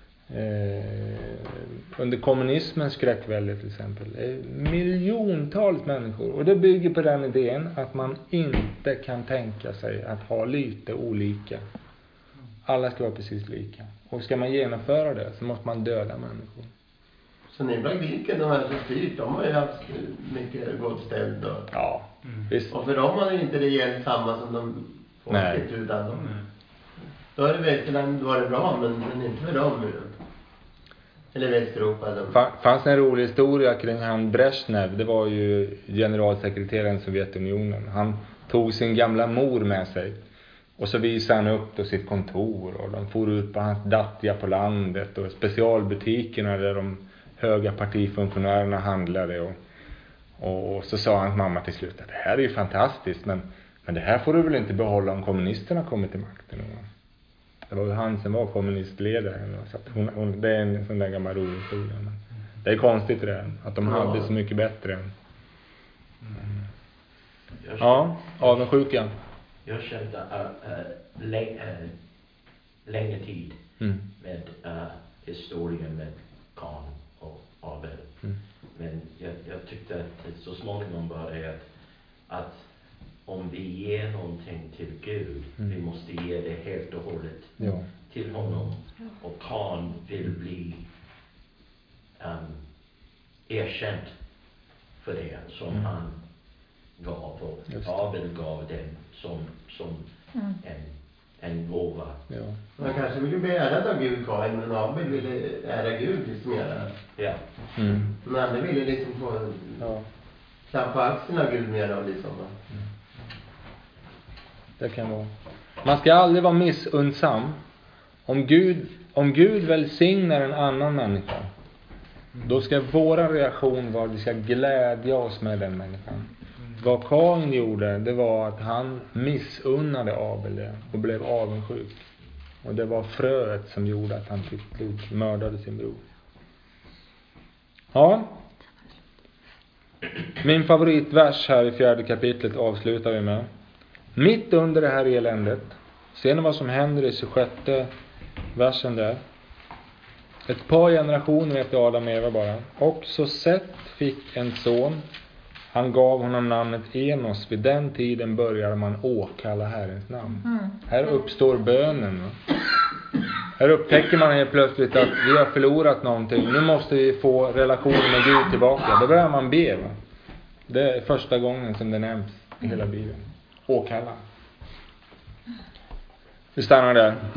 under kommunismens skräckvälde till exempel. Miljontals människor. Och det bygger på den idén att man inte kan tänka sig att ha lite olika. Alla ska vara precis lika. Och ska man genomföra det så måste man döda människor. Så ni praktiken, de här som styrt, de har ju haft mycket gott ställt då. Ja, visst. Och för dem har det inte rejält samma som de folket, utan de... Då har det verkligen varit bra, men inte för dem. Eller Västeuropa. Fanns en rolig historia kring han Brezhnev. Det var ju generalsekreteraren i Sovjetunionen. Han tog sin gamla mor med sig. Och så visade han upp då sitt kontor. Och de for ut på hans dattja på landet. Och specialbutikerna där de höga partifunktionärerna handlade. Och så sa hans mamma till slut att det här är ju fantastiskt. Men det här får du väl inte behålla om kommunisterna kommer till makten. Det var ju han som var kommunistledare. Så att det är en sån där gammal rolig historia. Det är konstigt det där, att de hade så mycket bättre. Ja, avundsjuka. Jag kände länge tid med historien med Kain och Abel. Men jag tyckte att så småningom var det att om vi ger någonting till Gud, vi måste ge det helt och hållet till honom. Och Kain vill bli erkänd för det som han gav. Och Abel gav den som en gåva. Ja. Man kanske ville bli ärad av Gud, Kain, men Abel ville ära Gud liksom mera. Ja. Men det ville liksom få klappa axeln av Gud mera liksom. Det kan vara. Man ska aldrig vara missundsam. Om Gud välsignar en annan människa, då ska våra reaktion vara att vi ska glädja oss med den människan. Vad Kain gjorde, det var att han missunnade Abel det och blev avundsjuk. Och det var fröet som gjorde att han till slut mördade sin bror. Ja. Min favoritvers här i 4:e kapitlet avslutar vi med. Mitt under det här eländet, ser ni vad som händer i 26:e versen där. Ett par generationer efter Adam och Eva bara. Och så Set fick en son. Han gav honom namnet Enos. Vid den tiden började man åkalla Herrens namn. Här uppstår bönen. Här upptäcker man helt plötsligt att vi har förlorat någonting. Nu måste vi få relationen med Gud tillbaka. Då börjar man be. Va? Det är första gången som det nämns i hela Bibeln. Åkalla. Vi stannar där.